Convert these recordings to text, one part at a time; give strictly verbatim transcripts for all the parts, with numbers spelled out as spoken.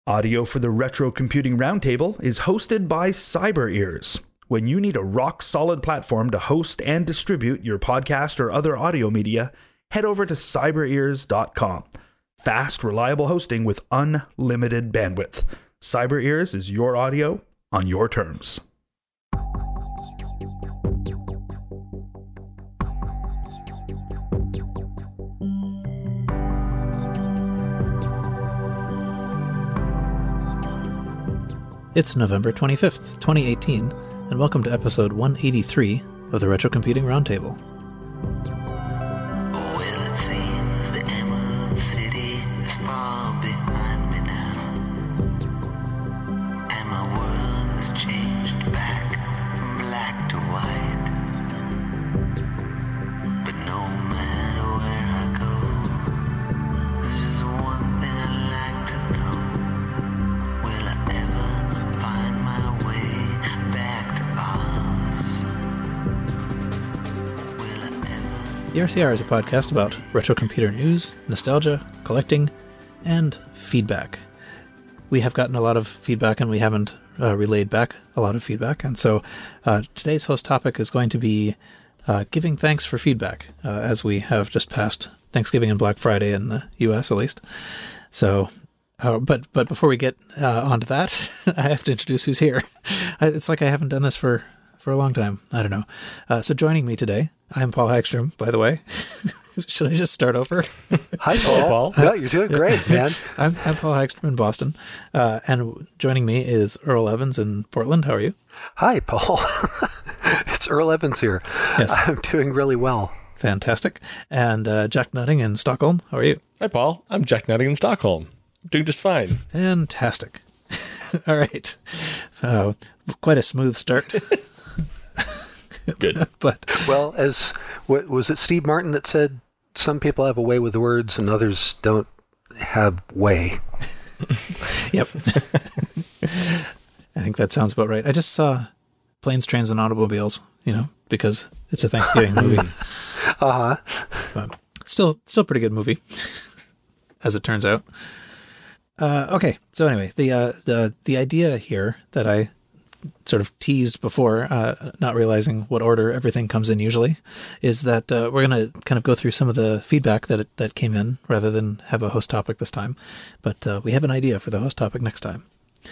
Audio for the Retro Computing Roundtable is hosted by CyberEars. When you need a rock-solid platform to host and distribute your podcast or other audio media, head over to cyber ears dot com. Fast, reliable hosting with unlimited bandwidth. CyberEars is your audio on your terms. It's November twenty-fifth, twenty eighteen, and welcome to episode one eighty-three of the Retro Computing Roundtable. Well, it seems the Emerald City is far behind me now, and my world has changed back from black to white. But no matter where I go, there's just one thing I'd like to know. Will I ever find my way back to Oz? Will I ever... The R C R is a podcast about retro computer news, nostalgia, collecting, and feedback. We have gotten a lot of feedback and we haven't uh, relayed back a lot of feedback, and so uh, today's host topic is going to be uh, giving thanks for feedback, uh, as we have just passed Thanksgiving and Black Friday in the U S at least. So, uh, but but before we get uh, onto that, I have to introduce who's here. I, it's like I haven't done this for, for a long time. I don't know. Uh, so joining me today, I'm Paul Hagstrom, by the way. Should I just start over? Hi, Paul. Paul. No, you're doing great, man. I'm, I'm Paul Hagstrom in Boston, uh, and joining me is Earl Evans in Portland. How are you? Hi, Paul. It's Earl Evans here. Yes. I'm doing really well. Fantastic. And uh, Jack Nutting in Stockholm. How are you? Hi, Paul. I'm Jack Nutting in Stockholm. I'm doing just fine. Fantastic. All right. Uh, quite a smooth start. Good. But Well, as what, was it Steve Martin that said some people have a way with words and others don't have way? yep. I think that sounds about right. I just saw Planes, Trains, and Automobiles, you know, because it's a Thanksgiving movie. Uh-huh. But still, still pretty good movie, as it turns out. Uh, okay, so anyway, the uh, the the idea here that I sort of teased before, uh, not realizing what order everything comes in usually, is that uh, we're going to kind of go through some of the feedback that that came in rather than have a host topic this time. But uh, we have an idea for the host topic next time.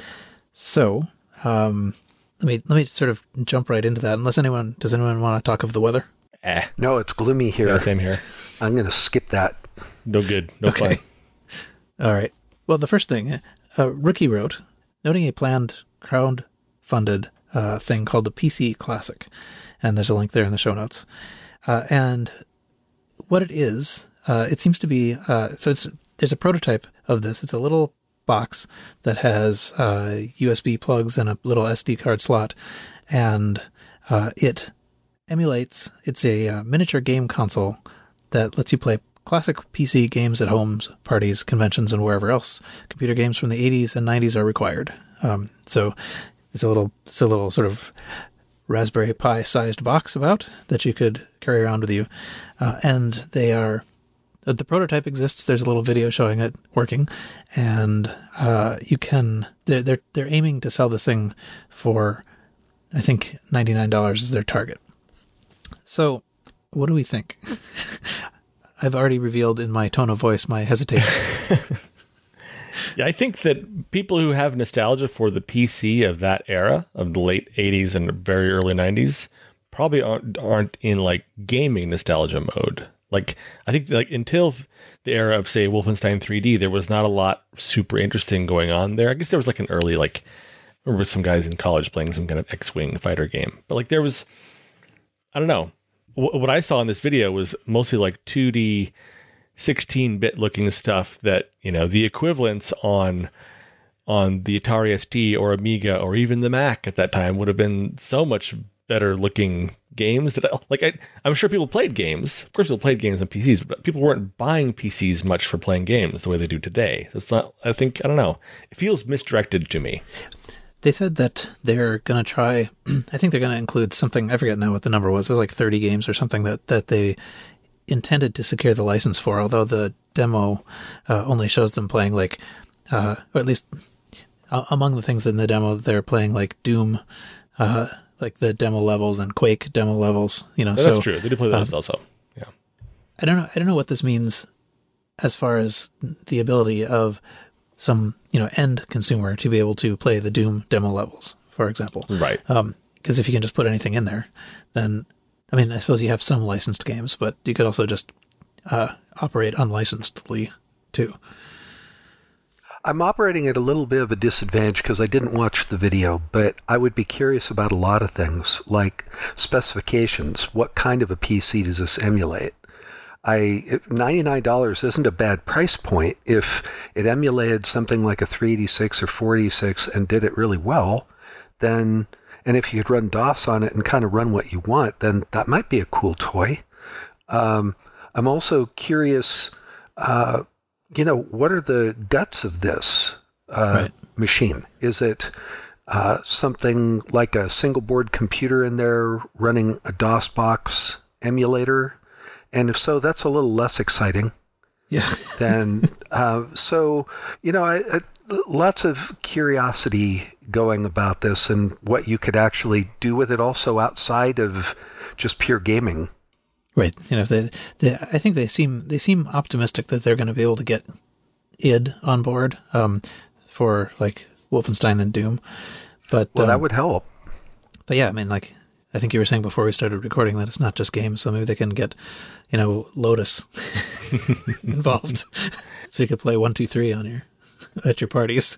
So um, let me let me sort of jump right into that. Unless anyone does anyone want to talk of the weather? Eh. No, it's gloomy here. Yeah, same here. I'm going to skip that. No good. No Okay. fun. All right. Well, the first thing, uh, Rookie wrote, noting a planned crowd-funded uh, thing called the P C Classic, and there's a link there in the show notes. Uh, and what it is, uh, it seems to be, uh, so it's there's a prototype of this. It's a little box that has uh, U S B plugs and a little S D card slot, and uh, it emulates, it's a uh, miniature game console that lets you play classic P C games at homes, parties, conventions, and wherever else. Computer games from the eighties and nineties are required. Um, so it's a little, it's a little sort of Raspberry Pi-sized box about that you could carry around with you, uh, and they are. Uh, the prototype exists. There's a little video showing it working, and uh, you can. They're they're they're aiming to sell this thing for, I think ninety-nine dollars is their target. So, what do we think? I've already revealed in my tone of voice my hesitation. Yeah, I think that people who have nostalgia for the P C of that era, of the late eighties and very early nineties, probably aren't, aren't in, like, gaming nostalgia mode. Like, I think, like, until the era of, say, Wolfenstein three D, there was not a lot super interesting going on there. I guess there was, like, an early, like, I remember some guys in college playing some kind of X-Wing fighter game. But, like, there was, I don't know. What I saw in this video was mostly like two D, sixteen-bit looking stuff that, you know, the equivalents on on the Atari S T or Amiga or even the Mac at that time would have been so much better looking games that, I, like, I, I'm sure people played games. Of course, people played games on P Cs, but people weren't buying P Cs much for playing games the way they do today. So it's not, I think, I don't know. It feels misdirected to me. They said that they're going to try, I think they're going to include something, I forget now what the number was, it was like thirty games or something that, that they intended to secure the license for, although the demo uh, only shows them playing like, uh, or at least uh, among the things in the demo, they're playing like Doom, uh, like the demo levels and Quake demo levels. You know, That's so true. They do play those um, also. Yeah. I don't know. I don't know what this means as far as the ability of some, you know, end consumer to be able to play the Doom demo levels, for example. Right. Um, because if you can just put anything in there, then, I mean, I suppose you have some licensed games, but you could also just uh, operate unlicensedly too. I'm operating at a little bit of a disadvantage because I didn't watch the video, but I would be curious about a lot of things, like specifications. What kind of a P C does this emulate? I ninety-nine dollars isn't a bad price point. If it emulated something like a three eighty-six or four eighty-six and did it really well, then, and if you could run DOS on it and kind of run what you want, then that might be a cool toy. Um, I'm also curious, uh, you know, what are the guts of this uh, right. machine? Is it uh, something like a single board computer in there running a DOSBox emulator? And if so, that's a little less exciting. Yeah. Then, uh, so, you know, I, I, lots of curiosity going about this and what you could actually do with it also outside of just pure gaming. Right. You know, they, they, I think they seem they seem optimistic that they're going to be able to get id on board um, for like Wolfenstein and Doom. But well, um, that would help. But yeah, I mean, like I think you were saying before we started recording that it's not just games, so maybe they can get, you know, Lotus involved, so you could play one, two, three on your at your parties.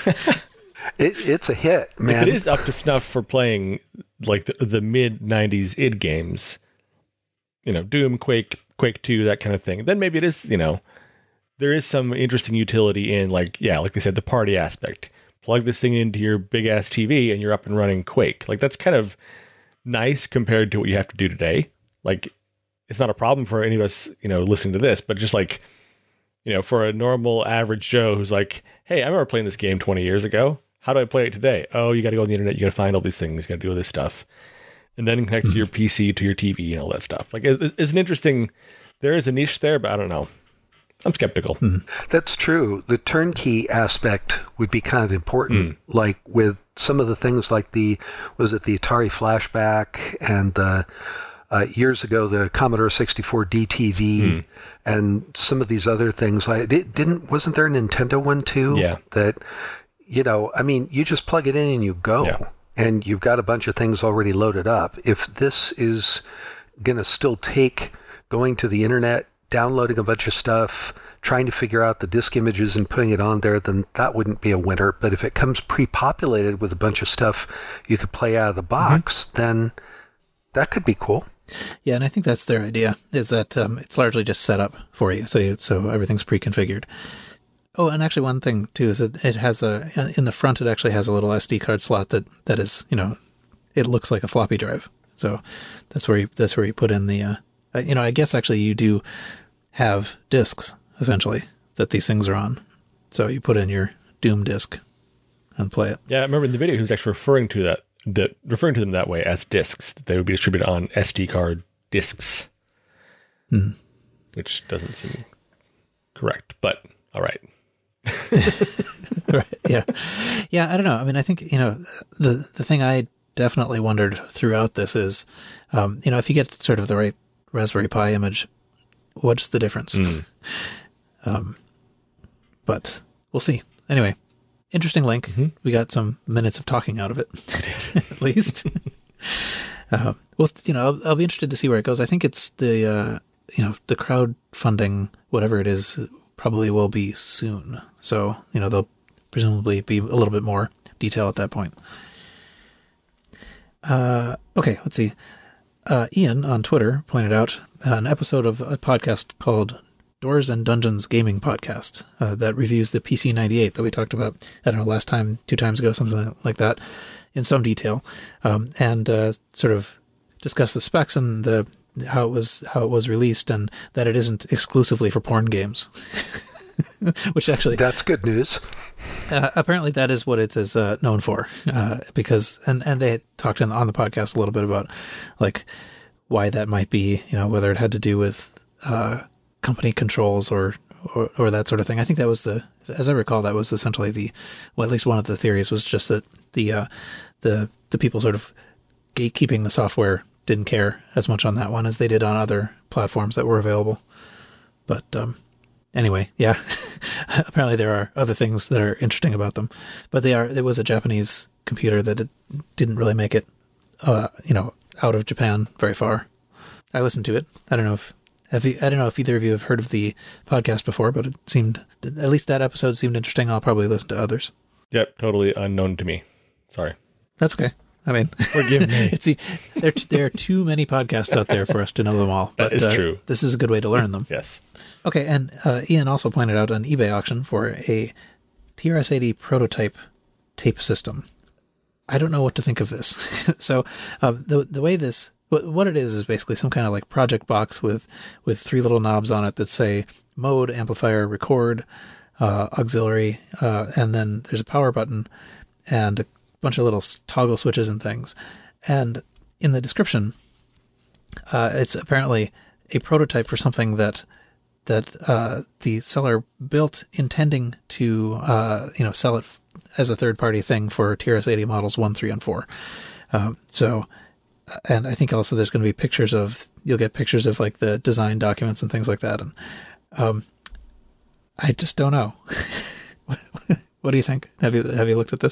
It, it's a hit, man. If it is up to snuff for playing like the, the mid nineties id games, you know, Doom, Quake, Quake two, that kind of thing, then maybe it is, you know, there is some interesting utility in, like, yeah, like I said, the party aspect. Plug this thing into your big ass T V and you're up and running Quake. Like, that's kind of nice compared to what you have to do today. Like, it's not a problem for any of us, you know, listening to this, but just like, you know, for a normal average Joe who's like, hey, I remember playing this game twenty years ago. How do I play it today? Oh, you got to go on the internet. You got to find all these things. You got to do all this stuff. And then connect your P C to your T V and all that stuff. Like, it's, it's an interesting, there is a niche there, but I don't know. I'm skeptical. Mm. That's true. The turnkey aspect would be kind of important. Mm. Like with some of the things like the, was it the Atari Flashback and the, uh, years ago, the Commodore sixty-four D T V mm. and some of these other things. I it didn't, wasn't there a Nintendo one too? Yeah. That, you know, I mean, you just plug it in and you go. Yeah. And you've got a bunch of things already loaded up. If this is going to still take going to the internet, downloading a bunch of stuff, trying to figure out the disk images and putting it on there, then that wouldn't be a winner. But if it comes pre-populated with a bunch of stuff you could play out of the box, mm-hmm. then that could be cool. Yeah, and I think that's their idea, is that um, it's largely just set up for you, so you, so everything's pre-configured. Oh, and actually one thing, too, is that it has a, in the front, it actually has a little S D card slot that, that is, you know, it looks like a floppy drive. So that's where you, that's where you put in the, uh, you know, I guess actually you do have disks, essentially, that these things are on. So you put in your Doom disk and play it. Yeah, I remember in the video he was actually referring to that, the, referring to them that way as disks. They would be distributed on S D card disks, hmm. which doesn't seem correct, but all right. Right. Yeah. Yeah. I don't know. I mean, I think, you know, the, the thing I definitely wondered throughout this is, um, you know, if you get sort of the right Raspberry Pi image, what's the difference? Mm. Um, but we'll see. Anyway, interesting link. Mm-hmm. We got some minutes of talking out of it, at least. uh, well, you know, I'll, I'll be interested to see where it goes. I think it's the, uh, you know, the crowdfunding, whatever it is, probably will be soon. So, you know, there'll presumably be a little bit more detail at that point. Uh, okay, let's see. Uh, Ian on Twitter pointed out an episode of a podcast called Doors and Dungeons Gaming Podcast uh, that reviews the P C ninety-eight that we talked about, I don't know, last time, two times ago, something like that, in some detail, um, and uh, sort of discuss the specs and the how it was how it was released, and that it isn't exclusively for porn games. Which actually, that's good news. Uh, apparently, that is what it is uh, known for, uh, because and and they talked in, on the podcast a little bit about like why that might be, you know, whether it had to do with uh, company controls or or or that sort of thing. I think that was the, as I recall, that was essentially the, well, at least one of the theories was just that the uh, the the people sort of gatekeeping the software didn't care as much on that one as they did on other platforms that were available. But um, anyway, yeah, apparently there are other things that are interesting about them. But they are. It was a Japanese computer that it didn't really make it, uh, you know, out of Japan very far. I listened to it. I don't know if have you, I don't know if either of you have heard of the podcast before, but it seemed, at least that episode seemed interesting. I'll probably listen to others. Yep, totally unknown to me. Sorry. That's okay. I mean, forgive me. It's, there, there are too many podcasts out there for us to know them all. But, that is uh, true. This is a good way to learn them. Yes. Okay, and uh, Ian also pointed out an eBay auction for a T R S eighty prototype tape system. I don't know what to think of this. so uh, the the way this, what it is is basically some kind of like project box with, with three little knobs on it that say mode, amplifier, record, uh, auxiliary, uh, and then there's a power button and a bunch of little toggle switches and things. And in the description, uh, it's apparently a prototype for something that that uh, the seller built intending to uh, you know sell it as a third-party thing for T R S eighty models one, three, and four. Um, so, and I think also there's going to be pictures of, you'll get pictures of like the design documents and things like that. And um, I just don't know. What do you think? Have you have you looked at this?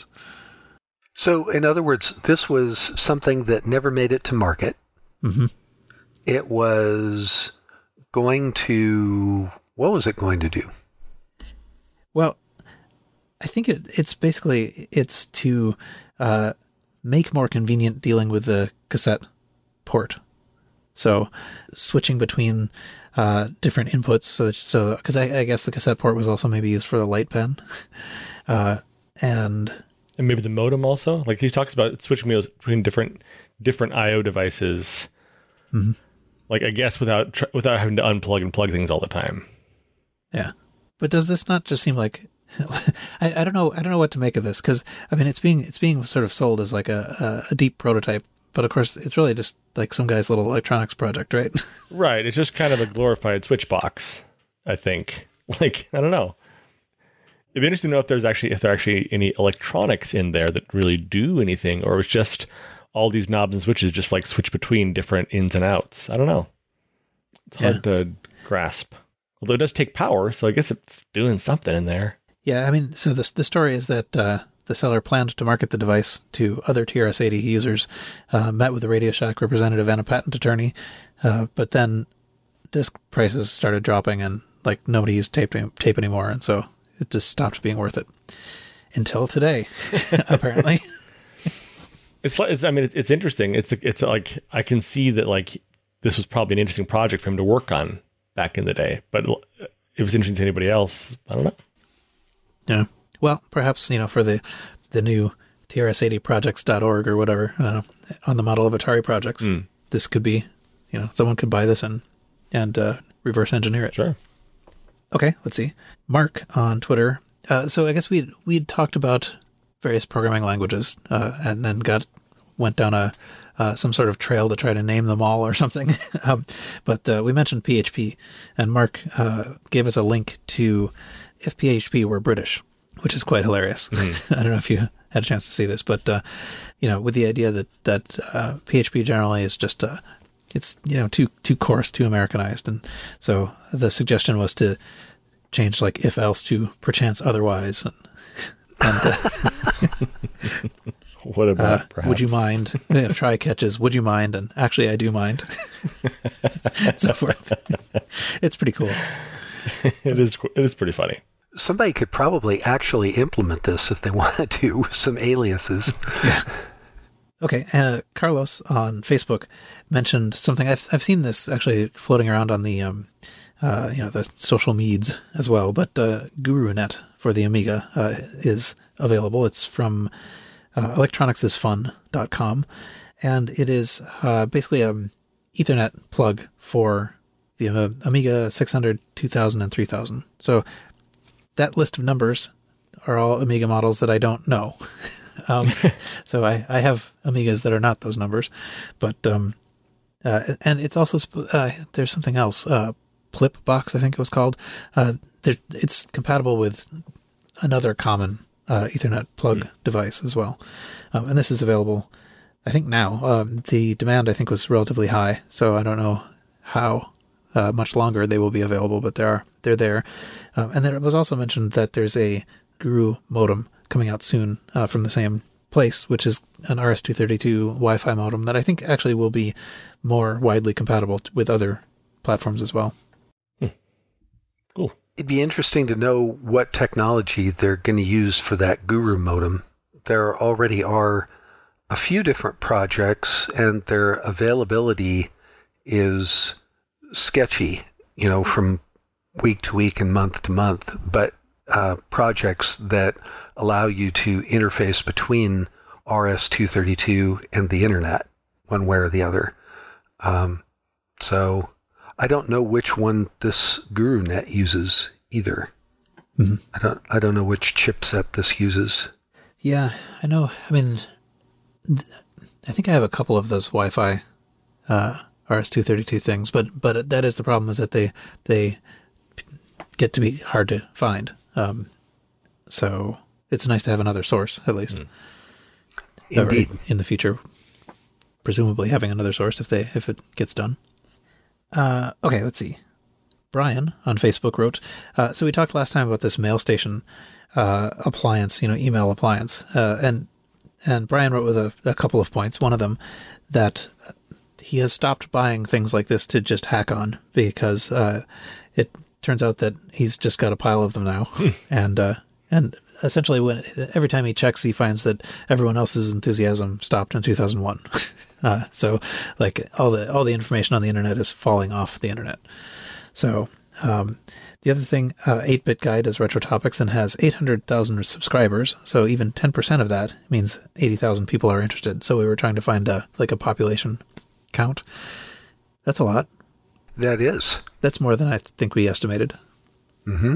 So, in other words, this was something that never made it to market. Mm-hmm. It was going to, what was it going to do? Well, I think it, it's basically, it's to uh, make more convenient dealing with the cassette port. So, switching between uh, different inputs. So, so because I, I guess the cassette port was also maybe used for the light pen. Uh, and... And maybe the modem also. Like he talks about switching between different different I O devices. Mm-hmm. Like I guess without tr- without having to unplug and plug things all the time. Yeah, but does this not just seem like I, I don't know I don't know what to make of this, because I mean it's being it's being sort of sold as like a, a, a deep prototype, but of course it's really just like some guy's little electronics project, right? Right. It's just kind of a glorified switch box, I think. Like I don't know. It'd be interesting to know if there's actually if there are actually any electronics in there that really do anything, or it's just all these knobs and switches just like switch between different ins and outs. I don't know. It's hard yeah. to grasp. Although it does take power, so I guess it's doing something in there. Yeah, I mean, so the the story is that uh, the seller planned to market the device to other T R S eighty users, uh, met with a Radio Shack representative and a patent attorney, uh, but then disc prices started dropping and like nobody used tape tape anymore, and so it just stopped being worth it until today, apparently. It's, it's, I mean, it's, it's interesting. It's, it's like I can see that like this was probably an interesting project for him to work on back in the day, but if it was interesting to anybody else, I don't know. Yeah. Well, perhaps you know for the the new T R S eighty projects dot org or whatever uh, on the model of Atari projects, mm. this could be, you know, someone could buy this and and uh, reverse engineer it. Sure. Okay, let's see. Mark on Twitter. Uh, so I guess we we'd talked about various programming languages, uh, and then got went down a uh, some sort of trail to try to name them all or something. um, but uh, we mentioned P H P, and Mark uh, gave us a link to If P H P Were British, which is quite hilarious. Mm-hmm. I don't know if you had a chance to see this, but uh, you know, with the idea that that uh, P H P generally is just uh, it's you know too too coarse, too Americanized, and so the suggestion was to change like if else to perchance otherwise. And, and uh, what about uh, would you mind? You know, try catches. Would you mind? And actually, I do mind. So forth. It's pretty cool. It is. It is pretty funny. Somebody could probably actually implement this if they wanted to with some aliases. Yeah. Okay, uh, Carlos on Facebook mentioned something. I've I've seen this actually floating around on the um, uh, you know the social meds as well. But uh, GuruNet for the Amiga uh, is available. It's from uh, electronics is fun dot com, and it is uh, basically an Ethernet plug for the uh, Amiga six hundred, two thousand, and three thousand. So that list of numbers are all Amiga models that I don't know. Um, so I, I have Amigas that are not those numbers, but um, uh, and it's also uh, there's something else, uh, Plipbox I think it was called. Uh, there, it's compatible with another common uh, Ethernet plug mm. device as well. Um, and this is available, I think, now. Um, the demand, I think, was relatively high, so I don't know how uh, much longer they will be available, but they are, they're there. Um, and then it was also mentioned that there's a Guru modem coming out soon uh, from the same place, which is an R S two thirty-two Wi-Fi modem that I think actually will be more widely compatible with other platforms as well. Hmm. Cool. It'd be interesting to know what technology they're going to use for that Guru modem. There already are a few different projects, and their availability is sketchy, you know, from week to week and month to month, but uh, projects that allow you to interface between R S two thirty-two and the internet, one way or the other. Um, so I don't know which one this GuruNet uses either. Mm-hmm. I don't. I don't know which chipset this uses. Yeah, I know. I mean, I think I have a couple of those Wi-Fi uh, R S two thirty-two things, but but that is the problem, is that they they get to be hard to find. Um, so it's nice to have another source, at least. Mm. Indeed. Or in the future, presumably having another source if they if it gets done. Uh, okay, let's see. Brian on Facebook wrote, uh, so we talked last time about this MailStation uh, appliance, you know, email appliance, uh, and and Brian wrote with a, a couple of points. One of them, that he has stopped buying things like this to just hack on, because uh, it turns out that he's just got a pile of them now, and uh, and essentially when every time he checks, he finds that everyone else's enthusiasm stopped in two thousand one. uh, so like all the all the information on the internet is falling off the internet. So um, the other thing, uh, eight bit Guy does retro topics and has eight hundred thousand subscribers. So even ten percent of that means eighty thousand people are interested. So we were trying to find a, like a population count. That's a lot. That is. That's more than I think we estimated. Mm-hmm.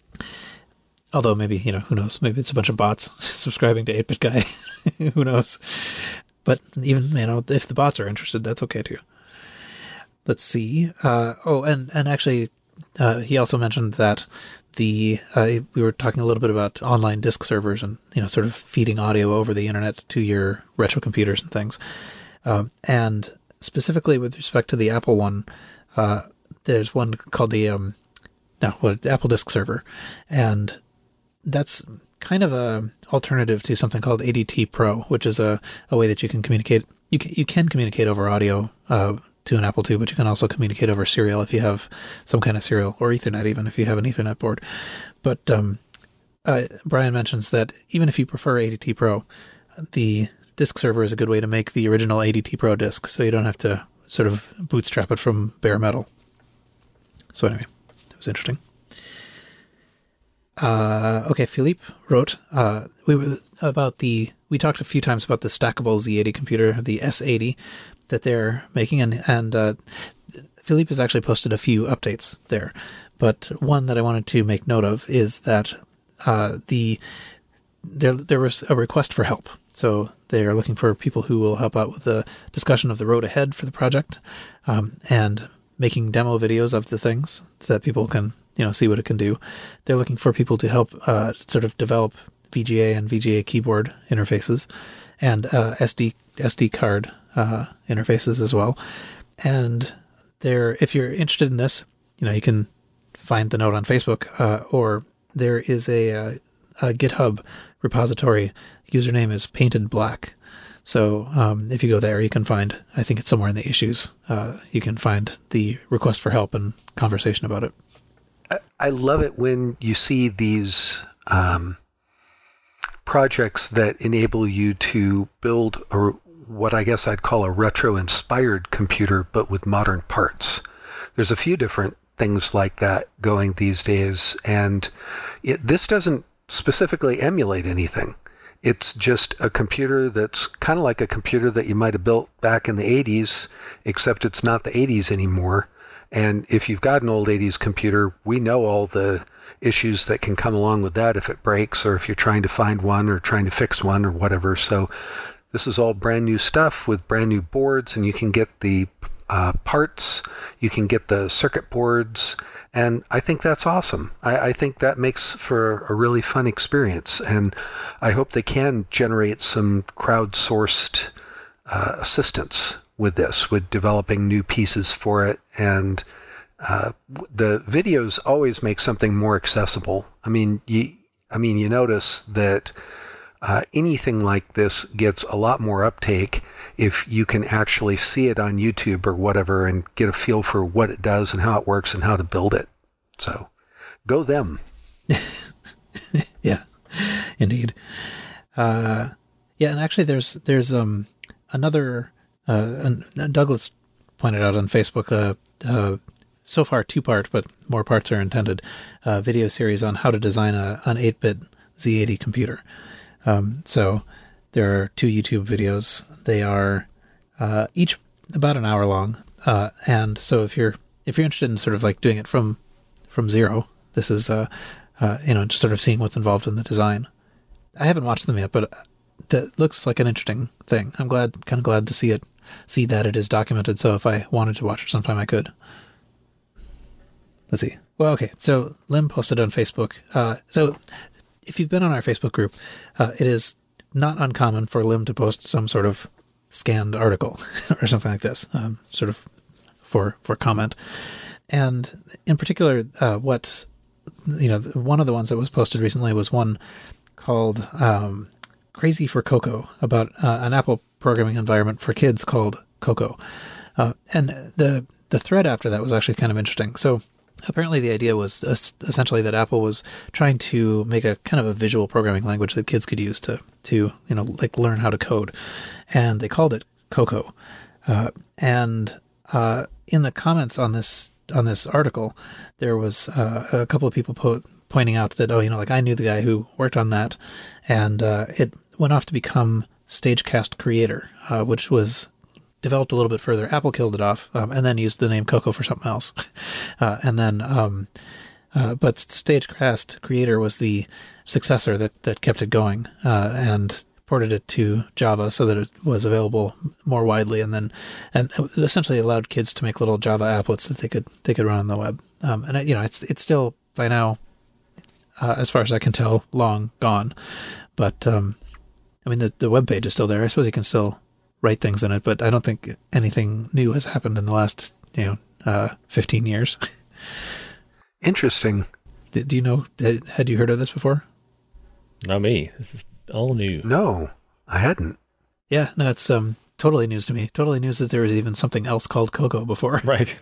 Although maybe, you know, who knows? Maybe it's a bunch of bots subscribing to eight bit Guy. Who knows? But even, you know, if the bots are interested, that's okay too. Let's see. Uh, oh, and, and actually, uh, he also mentioned that the uh, we were talking a little bit about online disk servers and, you know, sort of feeding audio over the internet to your retro computers and things. Um, and specifically with respect to the Apple one, uh, there's one called the um, no, what Apple Disk Server, and that's kind of a alternative to something called A D T Pro, which is a, a way that you can communicate. You can, you can communicate over audio uh, to an Apple two, but you can also communicate over serial if you have some kind of serial, or Ethernet even if you have an Ethernet board. But um, uh, Brian mentions that even if you prefer A D T Pro, the disk server is a good way to make the original A D T Pro disk, so you don't have to sort of bootstrap it from bare metal. So anyway, it was interesting. Uh, okay, Philippe wrote uh, we were about the we talked a few times about the stackable Z eighty computer, the S eighty, that they're making, and and uh, Philippe has actually posted a few updates there. But one that I wanted to make note of is that uh, the there there was a request for help. So they are looking for people who will help out with the discussion of the road ahead for the project, um, and making demo videos of the things so that people can, you know, see what it can do. They're looking for people to help uh, sort of develop V G A and V G A keyboard interfaces, and uh, S D S D card uh, interfaces as well. And there, if you're interested in this, you know, you can find the note on Facebook, uh, or there is a, a, a GitHub repository. Username is Painted Black. So um, if you go there, you can find, I think it's somewhere in the issues, uh, you can find the request for help and conversation about it. I love it when you see these um, projects that enable you to build a, what I guess I'd call a retro-inspired computer, but with modern parts. There's a few different things like that going these days, and it, this doesn't specifically emulate anything. It's just a computer that's kind of like a computer that you might have built back in the eighties, except it's not the eighties anymore. And if you've got an old eighties computer, we know all the issues that can come along with that if it breaks, or if you're trying to find one or trying to fix one or whatever. So this is all brand new stuff with brand new boards, and you can get the uh, parts, you can get the circuit boards, and I think that's awesome. I, I think that makes for a really fun experience, and I hope they can generate some crowdsourced uh, assistance with this, with developing new pieces for it, and uh, the videos always make something more accessible. I mean, you, I mean, you notice that uh, anything like this gets a lot more uptake if you can actually see it on YouTube or whatever and get a feel for what it does and how it works and how to build it. So, go them. Yeah, indeed. Uh, yeah, and actually, there's there's um another uh, and Douglas pointed out on Facebook uh, uh so far two part, but more parts are intended. Uh, video series on how to design a an eight-bit Z eighty computer. Um, so there are two YouTube videos. They are uh, each about an hour long, uh, and so if you're if you're interested in sort of like doing it from from zero, this is uh, uh, you know just sort of seeing what's involved in the design. I haven't watched them yet, but that looks like an interesting thing. I'm glad, kind of glad to see it, see that it is documented. So if I wanted to watch it sometime, I could. Let's see. Well, okay. So Lim posted on Facebook. Uh, so if you've been on our Facebook group, uh, it is not uncommon for Lim to post some sort of scanned article or something like this, um, sort of for for comment. And in particular, uh, what you know, one of the ones that was posted recently was one called um, "Crazy for Cocoa" about uh, an Apple programming environment for kids called Cocoa. Uh, and the the thread after that was actually kind of interesting. So apparently the idea was essentially that Apple was trying to make a kind of a visual programming language that kids could use to, to you know, like learn how to code. And they called it Cocoa. Uh, and uh, in the comments on this on this article, there was uh, a couple of people po- pointing out that, oh, you know, like I knew the guy who worked on that, and uh, it went off to become Stagecast Creator, uh, which was developed a little bit further. Apple killed it off, um, and then used the name Cocoa for something else. uh, and then, um, uh, but Stagecast Creator was the successor that, that kept it going, uh, and ported it to Java so that it was available more widely, and then, and essentially allowed kids to make little Java applets that they could they could run on the web. Um, and you know, it's it's still by now, uh, as far as I can tell, long gone. But um, I mean, the the web page is still there. I suppose you can still write things in it, but I don't think anything new has happened in the last, you know, uh, fifteen years. Interesting. Do, do you know, had you heard of this before? Not me. This is all new. No, I hadn't. Yeah, no, it's um totally news to me. Totally news that there was even something else called Cocoa before. Right.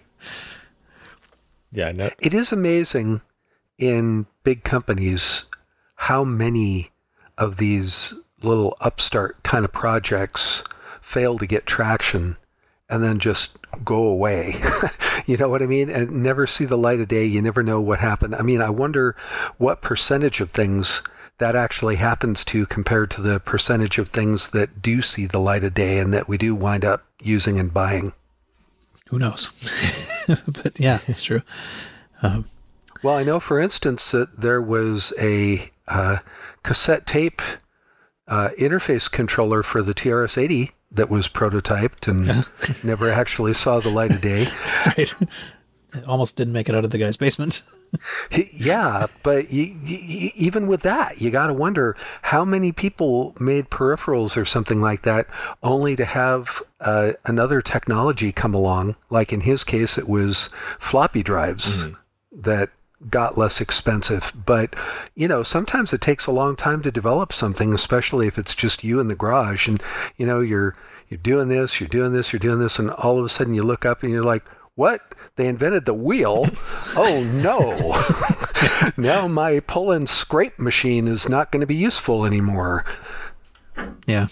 Yeah, no. It is amazing in big companies how many of these little upstart kind of projects fail to get traction and then just go away. You know what I mean? And never see the light of day. You never know what happened. I mean, I wonder what percentage of things that actually happens to compared to the percentage of things that do see the light of day and that we do wind up using and buying. Who knows? But yeah, it's true. Um, well, I know, for instance, that there was a uh, cassette tape uh, interface controller for the T R S eighty that was prototyped and yeah. never actually saw the light of day. That's right. It almost didn't make it out of the guy's basement. Yeah, but you, you, even with that, you got to wonder how many people made peripherals or something like that only to have uh, another technology come along. Like in his case, it was floppy drives mm-hmm. that got less expensive. But, you know, sometimes it takes a long time to develop something, especially if it's just you in the garage and, you know, you're you're doing this, you're doing this, you're doing this, and all of a sudden you look up and you're like, what? They invented the wheel? Oh, no. Now my pull and scrape machine is not going to be useful anymore. Yeah.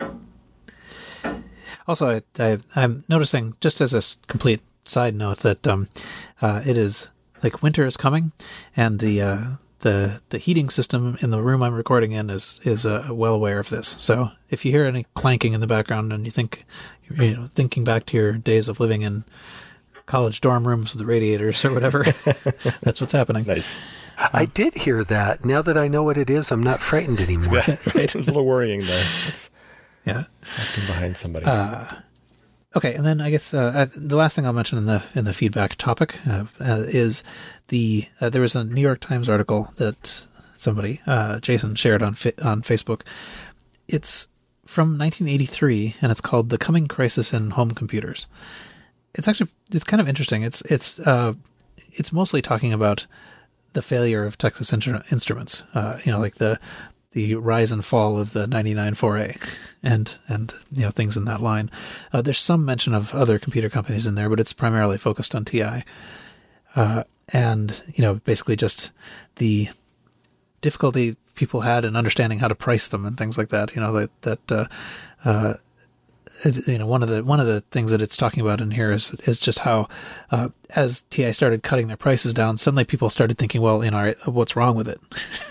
Also, I, I, I'm noticing, just as a complete side note, that um, uh, it is, like, winter is coming, and the uh, the the heating system in the room I'm recording in is is uh, well aware of this. So if you hear any clanking in the background and you think, you know, thinking back to your days of living in college dorm rooms with the radiators or whatever, that's what's happening. Nice. Um, I did hear that. Now that I know what it is, I'm not frightened anymore. Yeah, right. It's a little worrying, though. Yeah. Acting behind somebody. Uh, Okay, and then I guess uh, the last thing I'll mention in the in the feedback topic uh, uh, is the uh, there was a New York Times article that somebody uh, Jason shared on fi- on Facebook. It's from nineteen eighty-three, and it's called "The Coming Crisis in Home Computers." It's actually it's kind of interesting. It's it's uh, it's mostly talking about the failure of Texas Inter- Instruments. Uh, you know, like the the rise and fall of the ninety-nine four A and and you know things in that line. Uh, there's some mention of other computer companies in there, but it's primarily focused on T I. Uh, and you know, basically just the difficulty people had in understanding how to price them and things like that. You know, that that uh, uh, you know one of the one of the things that it's talking about in here is is just how uh, as T I started cutting their prices down, suddenly people started thinking, well, you know, what's wrong with it?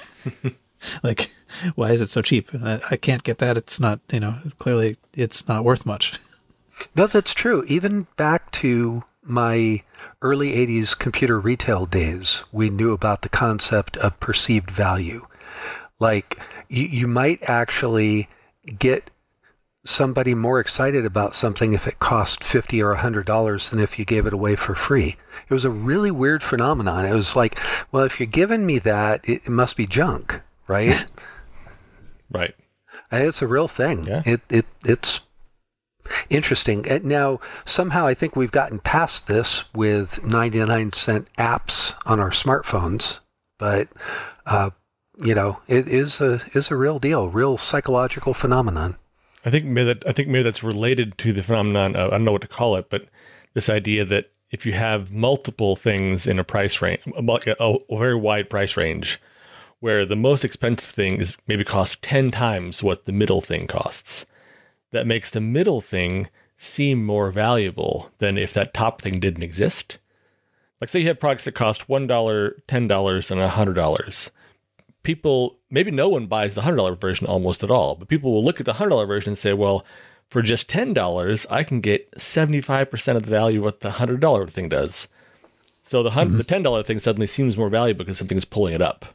Like, why is it so cheap? I, I can't get that. It's not, you know, clearly it's not worth much. No, that's true. Even back to my early eighties computer retail days, we knew about the concept of perceived value. Like, you, you might actually get somebody more excited about something if it cost fifty dollars or one hundred dollars than if you gave it away for free. It was a really weird phenomenon. It was like, well, if you're giving me that, it, it must be junk, right? Right. And it's a real thing. Yeah. It it it's interesting. And now, somehow I think we've gotten past this with ninety-nine cent apps on our smartphones, but uh, you know, it is a is a real deal, real psychological phenomenon. I think maybe that I think maybe that's related to the phenomenon of, I don't know what to call it, but this idea that if you have multiple things in a price range, a, a very wide price range, where the most expensive thing is maybe costs ten times what the middle thing costs, that makes the middle thing seem more valuable than if that top thing didn't exist. Like, say you have products that cost one dollar, ten dollars, and one hundred dollars. People, maybe no one buys the one hundred dollars version almost at all, but people will look at the one hundred dollars version and say, well, for just ten dollars, I can get seventy-five percent of the value of what the one hundred dollars thing does. So the, mm-hmm. the ten dollars thing suddenly seems more valuable because something's pulling it up.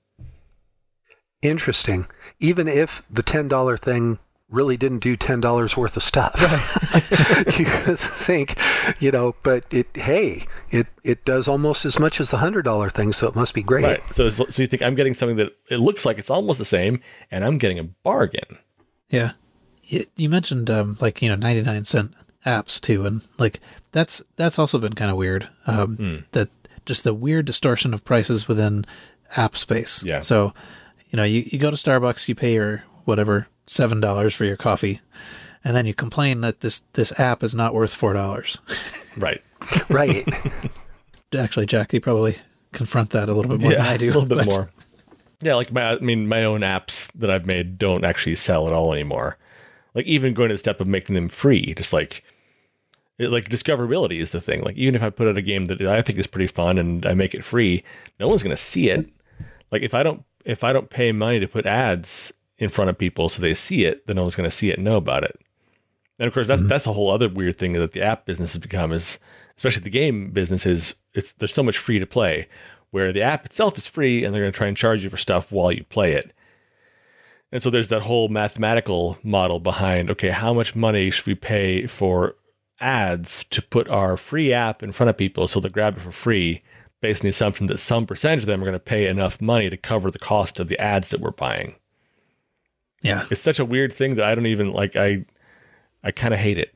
Interesting. Even if the ten dollars thing really didn't do ten dollars worth of stuff. Right. You think, you know, but it, hey, it, it does almost as much as the one hundred dollars thing, so it must be great. Right. So, so you think I'm getting something that it looks like it's almost the same, and I'm getting a bargain. Yeah. You, you mentioned, um, like, you know, ninety-nine cent apps, too, and, like, that's that's also been kind of weird. Um, mm. That just the weird distortion of prices within app space. Yeah. So, you know, you, you go to Starbucks, you pay your whatever, seven dollars for your coffee, and then you complain that this, this app is not worth four dollars. Right. Right. Actually, Jack, you probably confront that a little bit more yeah, than I do. A little bit but... more. Yeah, like, my, I mean, my own apps that I've made don't actually sell at all anymore. Like, even going to the step of making them free, just like, it, like, discoverability is the thing. Like, even if I put out a game that I think is pretty fun and I make it free, no one's going to see it. Like, if I don't, if I don't pay money to put ads in front of people so they see it, then no one's going to see it and know about it. And of course, that's mm-hmm. that's a whole other weird thing that the app business has become, is, especially the game business, is it's there's so much free to play, where the app itself is free and they're going to try and charge you for stuff while you play it. And so there's that whole mathematical model behind, okay, how much money should we pay for ads to put our free app in front of people so they grab it for free, based on the assumption that some percentage of them are going to pay enough money to cover the cost of the ads that we're buying. Yeah. It's such a weird thing that I don't even, like, I I kind of hate it.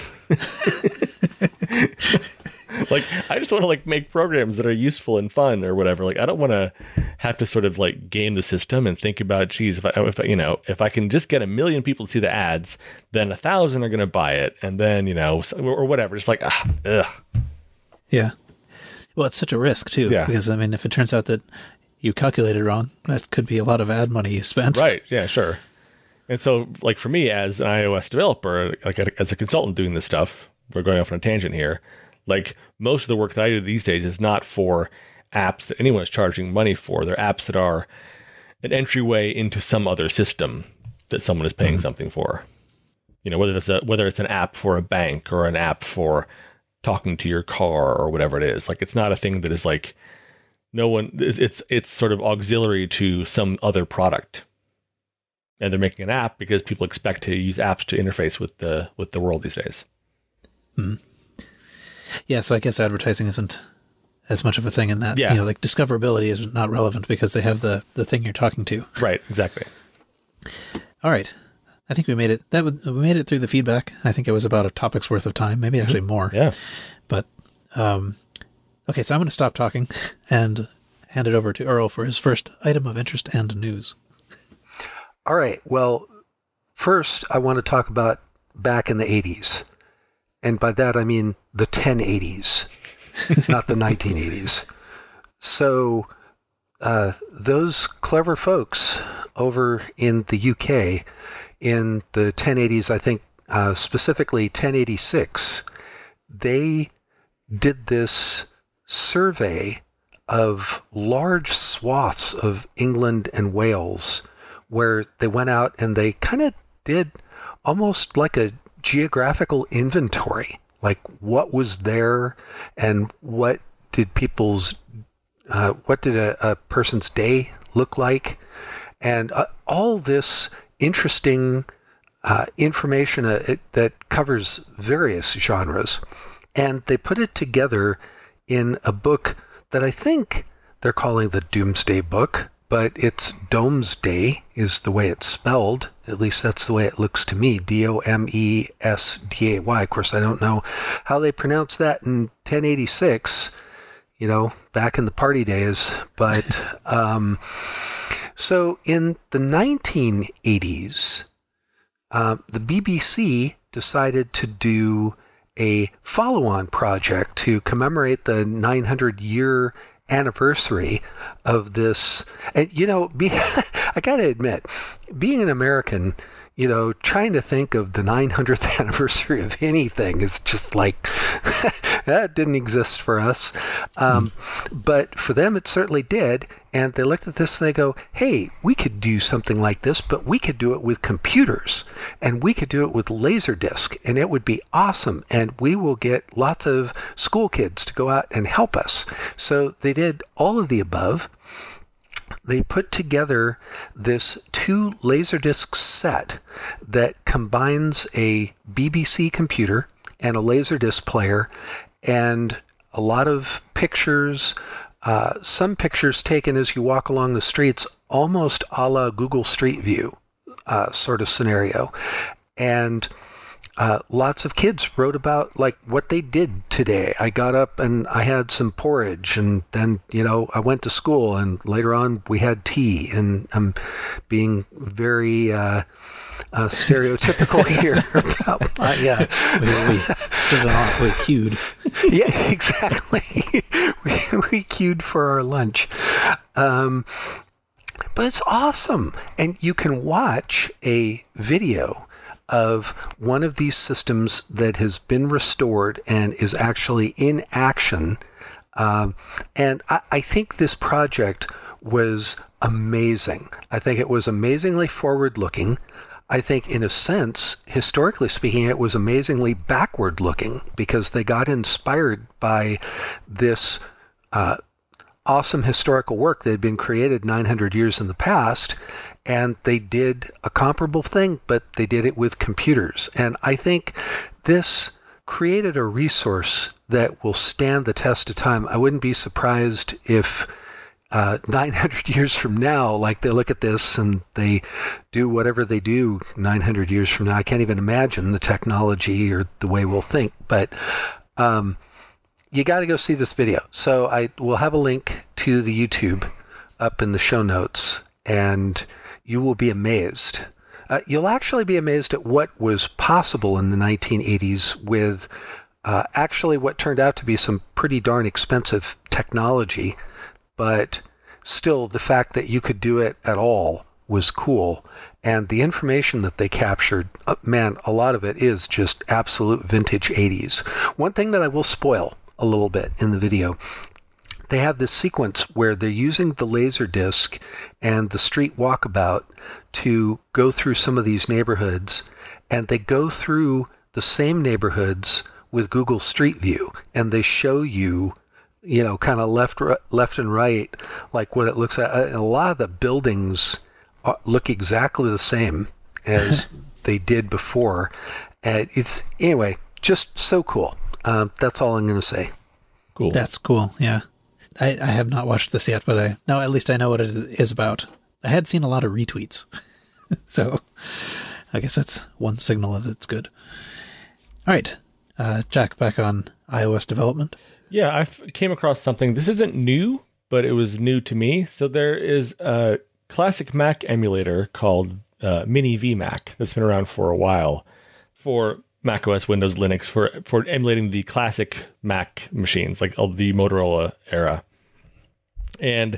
Like, I just want to, like, make programs that are useful and fun or whatever. Like, I don't want to have to sort of, like, game the system and think about, geez, if I, if I, you know, if I can just get a million people to see the ads, then a thousand are going to buy it, and then, you know, or whatever. It's like, ah, ugh. Yeah. Well, it's such a risk, too. Yeah. Because, I mean, if it turns out that you calculated wrong, that could be a lot of ad money you spent. Right. Yeah, sure. And so, like, for me as an iOS developer, like as a consultant doing this stuff, we're going off on a tangent here, like, most of the work that I do these days is not for apps that anyone is charging money for. They're apps that are an entryway into some other system that someone is paying mm-hmm. something for. You know, whether it's a, whether it's an app for a bank or an app for talking to your car or whatever it is. Like, it's not a thing that is like, no one, it's, it's, it's sort of auxiliary to some other product. And they're making an app because people expect to use apps to interface with the with the world these days. Hmm. Yeah, so I guess advertising isn't as much of a thing in that. Yeah. You know, like discoverability is not relevant because they have the, the thing you're talking to. Right, exactly. All right. I think we made it. That would, we made it through the feedback. I think it was about a topic's worth of time, maybe actually more. Yeah. But, um, okay, so I'm going to stop talking and hand it over to Earl for his first item of interest and news. All right. Well, first, I want to talk about back in the eighties. And by that, I mean the ten eighties, not the nineteen eighties. So uh, those clever folks over in the U K in the ten eighties, I think uh, specifically ten eighty-six, they did this survey of large swaths of England and Wales where they went out and they kind of did almost like a geographical inventory, like what was there and what did people's, uh, what did a, a person's day look like, and uh, all this interesting uh, information uh, it, that covers various genres, and they put it together in a book that I think they're calling the Doomsday Book, but it's Domesday is the way it's spelled. At least that's the way it looks to me, D O M E S D A Y. Of course, I don't know how they pronounce that in ten eighty-six, you know, back in the party days. But um, so in the nineteen eighties, uh, the B B C decided to do a follow-on project to commemorate the nine hundred year anniversary of this. And, you know, be, I got to admit, being an American, you know, trying to think of the nine hundredth anniversary of anything is just like, that didn't exist for us. Um, but for them, it certainly did. And they looked at this and they go, hey, we could do something like this, but we could do it with computers and we could do it with Laserdisc and it would be awesome. And we will get lots of school kids to go out and help us. So they did all of the above. They put together this two Laserdisc set that combines a B B C computer and a Laserdisc player and a lot of pictures, uh, some pictures taken as you walk along the streets, almost a la Google Street View uh, sort of scenario. And Uh, lots of kids wrote about like what they did today. I got up and I had some porridge, and then you know I went to school, and later on we had tea. And I'm being very uh, uh, stereotypical here about my yeah. we, we stood it off. We queued. Yeah, exactly. we, we queued for our lunch. Um, but it's awesome, and you can watch a video of one of these systems that has been restored and is actually in action. Um, and I, I think this project was amazing. I think it was amazingly forward-looking. I think, in a sense, historically speaking, it was amazingly backward-looking because they got inspired by this uh, awesome historical work that had been created nine hundred years in the past. And they did a comparable thing, but they did it with computers. And I think this created a resource that will stand the test of time. I wouldn't be surprised if uh, nine hundred years from now, like they look at this and they do whatever they do nine hundred years from now. I can't even imagine the technology or the way we'll think. But um, you got to go see this video. So I will have a link to the YouTube up in the show notes, and you will be amazed. Uh, you'll actually be amazed at what was possible in the nineteen eighties with uh, actually what turned out to be some pretty darn expensive technology, but still the fact that you could do it at all was cool. And the information that they captured, uh, man, a lot of it is just absolute vintage eighties. One thing that I will spoil a little bit in the video, they have this sequence where they're using the Laserdisc and the street walkabout to go through some of these neighborhoods, and they go through the same neighborhoods with Google Street View, and they show you, you know, kind of left, left and right, like what it looks like. And a lot of the buildings look exactly the same as they did before. And it's anyway. just so cool. Uh, that's all I'm going to say. Cool. That's cool. Yeah, I, I have not watched this yet, but I now at least I know what it is about. I had seen a lot of retweets, so I guess that's one signal that it's good. All right, uh, Jack, back on iOS development. Yeah, I f- came across something. This isn't new, but it was new to me. So there is a classic Mac emulator called uh, Mini VMac that's been around for a while for macOS, Windows, Linux, for for emulating the classic Mac machines, like of the Motorola era. And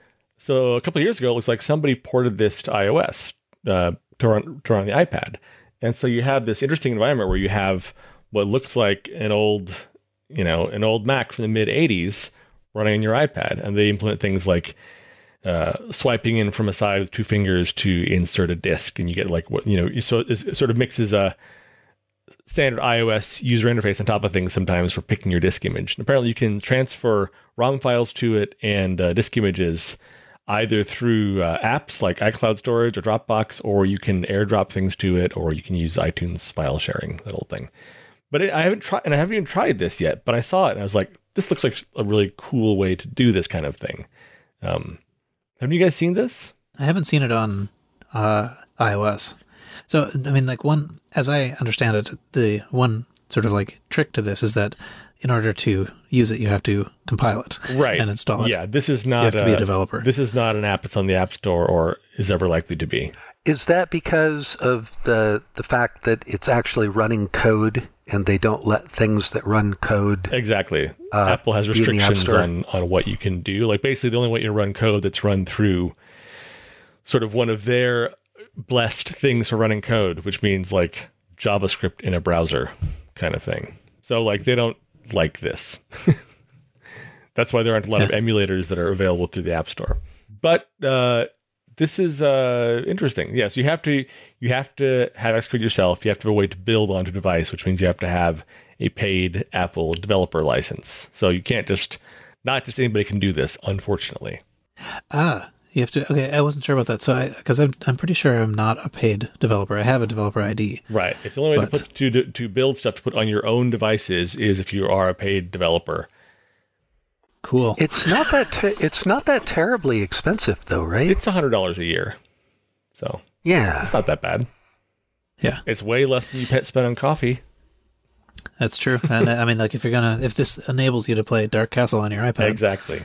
so a couple of years ago, it looks like somebody ported this to iOS uh, to run to run on the iPad. And so you have this interesting environment where you have what looks like an old, you know, an old Mac from the mid eighties running on your iPad, and they implement things like uh, swiping in from a side with two fingers to insert a disk, and you get like what you know. So it sort of mixes a standard iOS user interface on top of things sometimes for picking your disk image. And apparently, you can transfer ROM files to it and uh, disk images either through uh, apps like iCloud storage or Dropbox, or you can AirDrop things to it, or you can use iTunes file sharing, that whole thing. But it, I haven't tried, and I haven't even tried this yet. But I saw it, and I was like, "This looks like a really cool way to do this kind of thing." Um, have you guys seen this? I haven't seen it on uh, iOS. So, I mean, like one, as I understand it, the one sort of like trick to this is that in order to use it, you have to compile it Right. and install it. Yeah, this is not You have to a, be a developer. This is not an app that's on the App Store or is ever likely to be. Is that because of the the fact that it's actually running code and they don't let things that run code? Exactly. Uh, Apple has be in the App restrictions Store? on, on what you can do. Like basically the only way you run code that's run through sort of one of their blessed things for running code, which means like JavaScript in a browser kind of thing. So like they don't like this. That's why there aren't a lot of emulators that are available through the App Store. But uh, this is uh, interesting. Yes, you have to you have to have Xcode yourself. You have to have a way to build onto a device, which means you have to have a paid Apple developer license. So you can't just not just anybody can do this, unfortunately. Ah, you have to. Okay, I wasn't sure about that. So, I because I'm I'm pretty sure I'm not a paid developer. I have a developer I D. Right. It's the only way But- to put to to build stuff to put on your own devices is if you are a paid developer. Cool. It's not that te- it's not that terribly expensive though, right? It's a hundred dollars a year, so Yeah. it's not that bad. Yeah, It's way less than you spend on coffee. that's true. And I mean, like if you're gonna, if this enables you to play Dark Castle on your iPad, Exactly.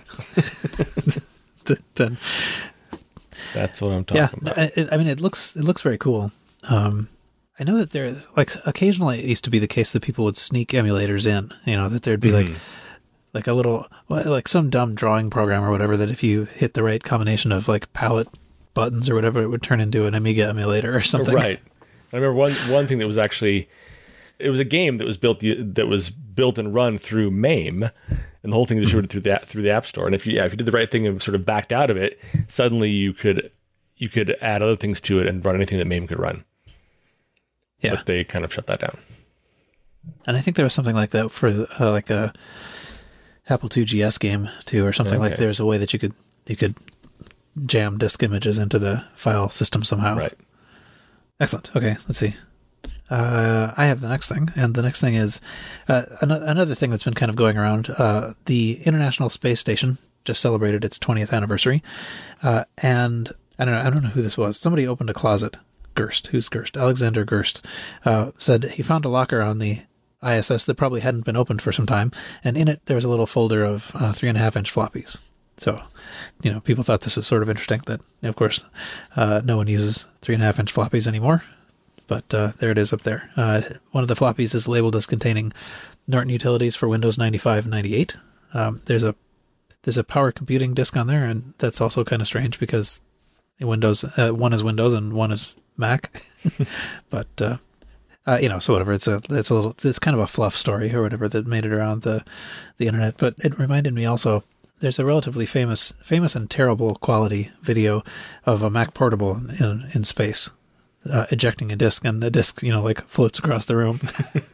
th- then That's what I'm talking yeah, about. I, it- I mean, it looks it looks very cool. Um, I know that there, like, occasionally it used to be the case that people would sneak emulators in. You know, that there'd be like Mhm. like a little, well, like some dumb drawing program or whatever that if you hit the right combination of like palette buttons or whatever, it would turn into an Amiga emulator or something. Right. I remember one one thing that was actually it was a game that was built that was built and run through MAME, and the whole thing was distributed through the through the App Store. And if you yeah, if you did the right thing and sort of backed out of it, suddenly you could you could add other things to it and run anything that MAME could run. Yeah. But they kind of shut that down. And I think there was something like that for uh, like a Apple two G S game too, or something like Okay. there's a way that you could you could jam disk images into the file system somehow. Right. Excellent. Okay, let's see. Uh, I have the next thing, and the next thing is uh, an- another thing that's been kind of going around. Uh, the International Space Station just celebrated its twentieth anniversary, uh, and I don't know. I don't know who this was. Somebody opened a closet. Gerst, who's Gerst? Alexander Gerst uh, said he found a locker on the I S S that probably hadn't been opened for some time, and in it there was a little folder of uh, three and a half inch floppies. So, you know, people thought this was sort of interesting. That, of course, uh, no one uses three and a half inch floppies anymore. But uh, there it is up there. Uh, one of the floppies is labeled as containing Norton utilities for Windows ninety-five and ninety-eight. Um, there's a there's a power computing disk on there, and that's also kind of strange because Windows uh, one is Windows and one is Mac. but uh, uh, you know, so whatever. It's a it's a little it's kind of a fluff story or whatever that made it around the the internet. But it reminded me also. There's a relatively famous famous and terrible quality video of a Mac Portable in in space. Uh, ejecting a disk, and the disk, you know, like floats across the room.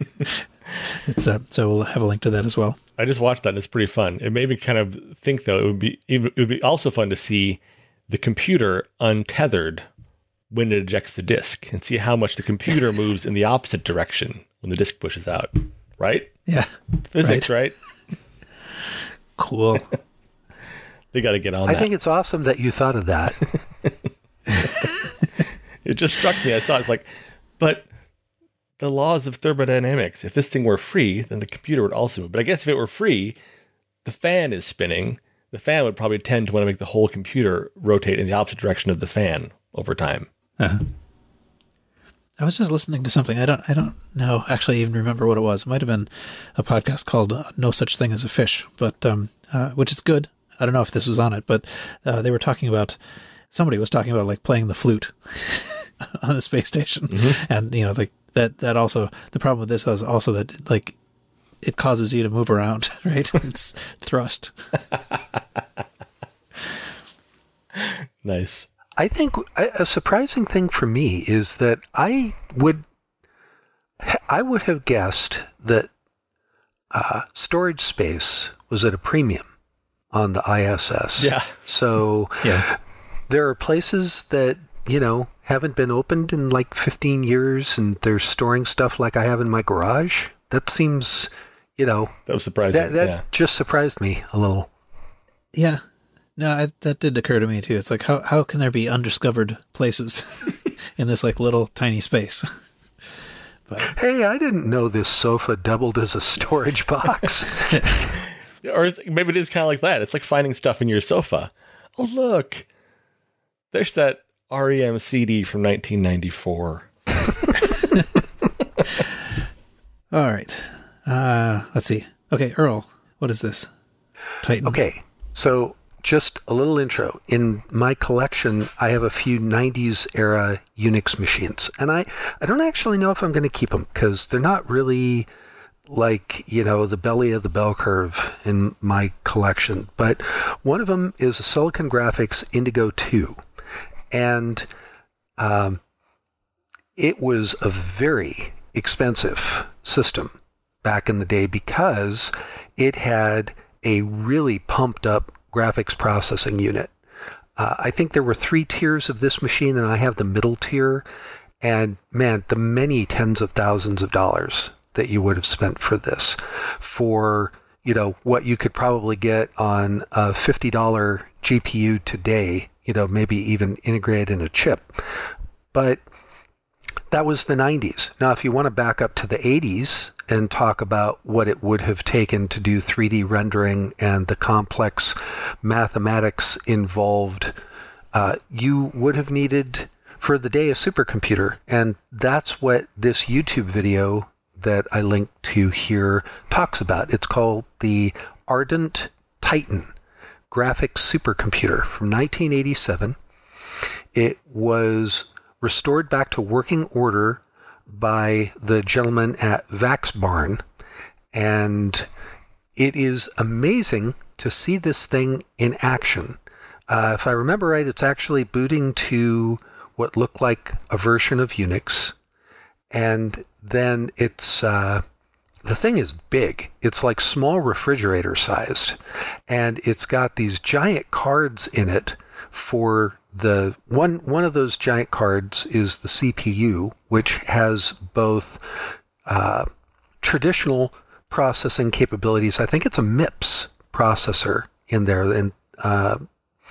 it's uh, so we'll have a link to that as well. I just watched that and it's pretty fun. It made me kind of think though it would be it would be also fun to see the computer untethered when it ejects the disk and see how much the computer moves in the opposite direction when the disk pushes out. Right? Yeah. Physics, right? right? Cool. They got to get on I that. think it's awesome that you thought of that. It just struck me. I saw it, it's like, but the laws of thermodynamics, if this thing were free, then the computer would also move. But I guess if it were free, the fan is spinning. The fan would probably tend to want to make the whole computer rotate in the opposite direction of the fan over time. Uh-huh. I was just listening to something. I don't I don't know, actually even remember what it was. It might have been a podcast called uh, No Such Thing as a Fish, but um, uh, which is good. I don't know if this was on it, but uh, they were talking about, somebody was talking about like playing the flute on the space station. Mm-hmm. And, you know, like that, that also, the problem with this is also that like it causes you to move around, right? It's thrust. Nice. I think a surprising thing for me is that I would I would have guessed that uh, storage space was at a premium on the I S S. Yeah. So yeah. There are places that, you know, haven't been opened in like fifteen years and they're storing stuff like I have in my garage. That seems, you know... That was surprising, That, that yeah. just surprised me a little. Yeah. No, I, that did occur to me too. It's like, how how can there be undiscovered places in this like little tiny space? But hey, I didn't know this sofa doubled as a storage box. Or maybe it is kind of like that. It's like finding stuff in your sofa. Oh, look. There's that R E M C D from nineteen ninety-four. All right. Uh, let's see. Okay, Earl, what is this? Titan. Okay, so just a little intro. In my collection, I have a few nineties era Unix machines, and I, I don't actually know if I'm going to keep them because they're not really like, you know, the belly of the bell curve in my collection. But one of them is a Silicon Graphics Indigo two, and um, it was a very expensive system back in the day because it had a really pumped up graphics processing unit. Uh, I think there were three tiers of this machine, and I have the middle tier. And man, the many tens of thousands of dollars that you would have spent for this, for, you know, what you could probably get on a fifty dollars G P U today, you know, maybe even integrated in a chip. But that was the nineties. Now, if you want to back up to the eighties and talk about what it would have taken to do three D rendering and the complex mathematics involved, uh, you would have needed, for the day, a supercomputer. And that's what this YouTube video that I linked to here talks about. It's called the Ardent Titan Graphics Supercomputer from nineteen eighty-seven. It was restored back to working order by the gentleman at Vaxbarn, and it is amazing to see this thing in action. Uh, if I remember right, it's actually booting to what looked like a version of Unix, and then it's uh, the thing is big. It's like small refrigerator sized, and it's got these giant cards in it. For the one one of those giant cards is the C P U, which has both uh, traditional processing capabilities. I think it's a MIPS processor in there, and uh,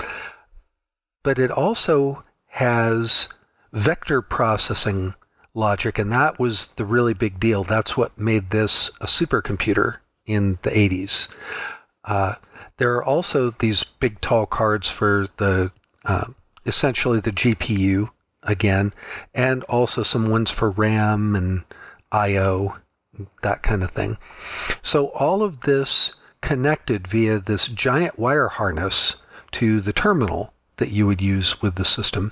but it also has vector processing logic, and that was the really big deal. That's what made this a supercomputer in the eighties. Uh, there are also these big, tall cards for the uh, essentially the G P U again, and also some ones for RAM and I O, that kind of thing. So all of this connected via this giant wire harness to the terminal that you would use with the system,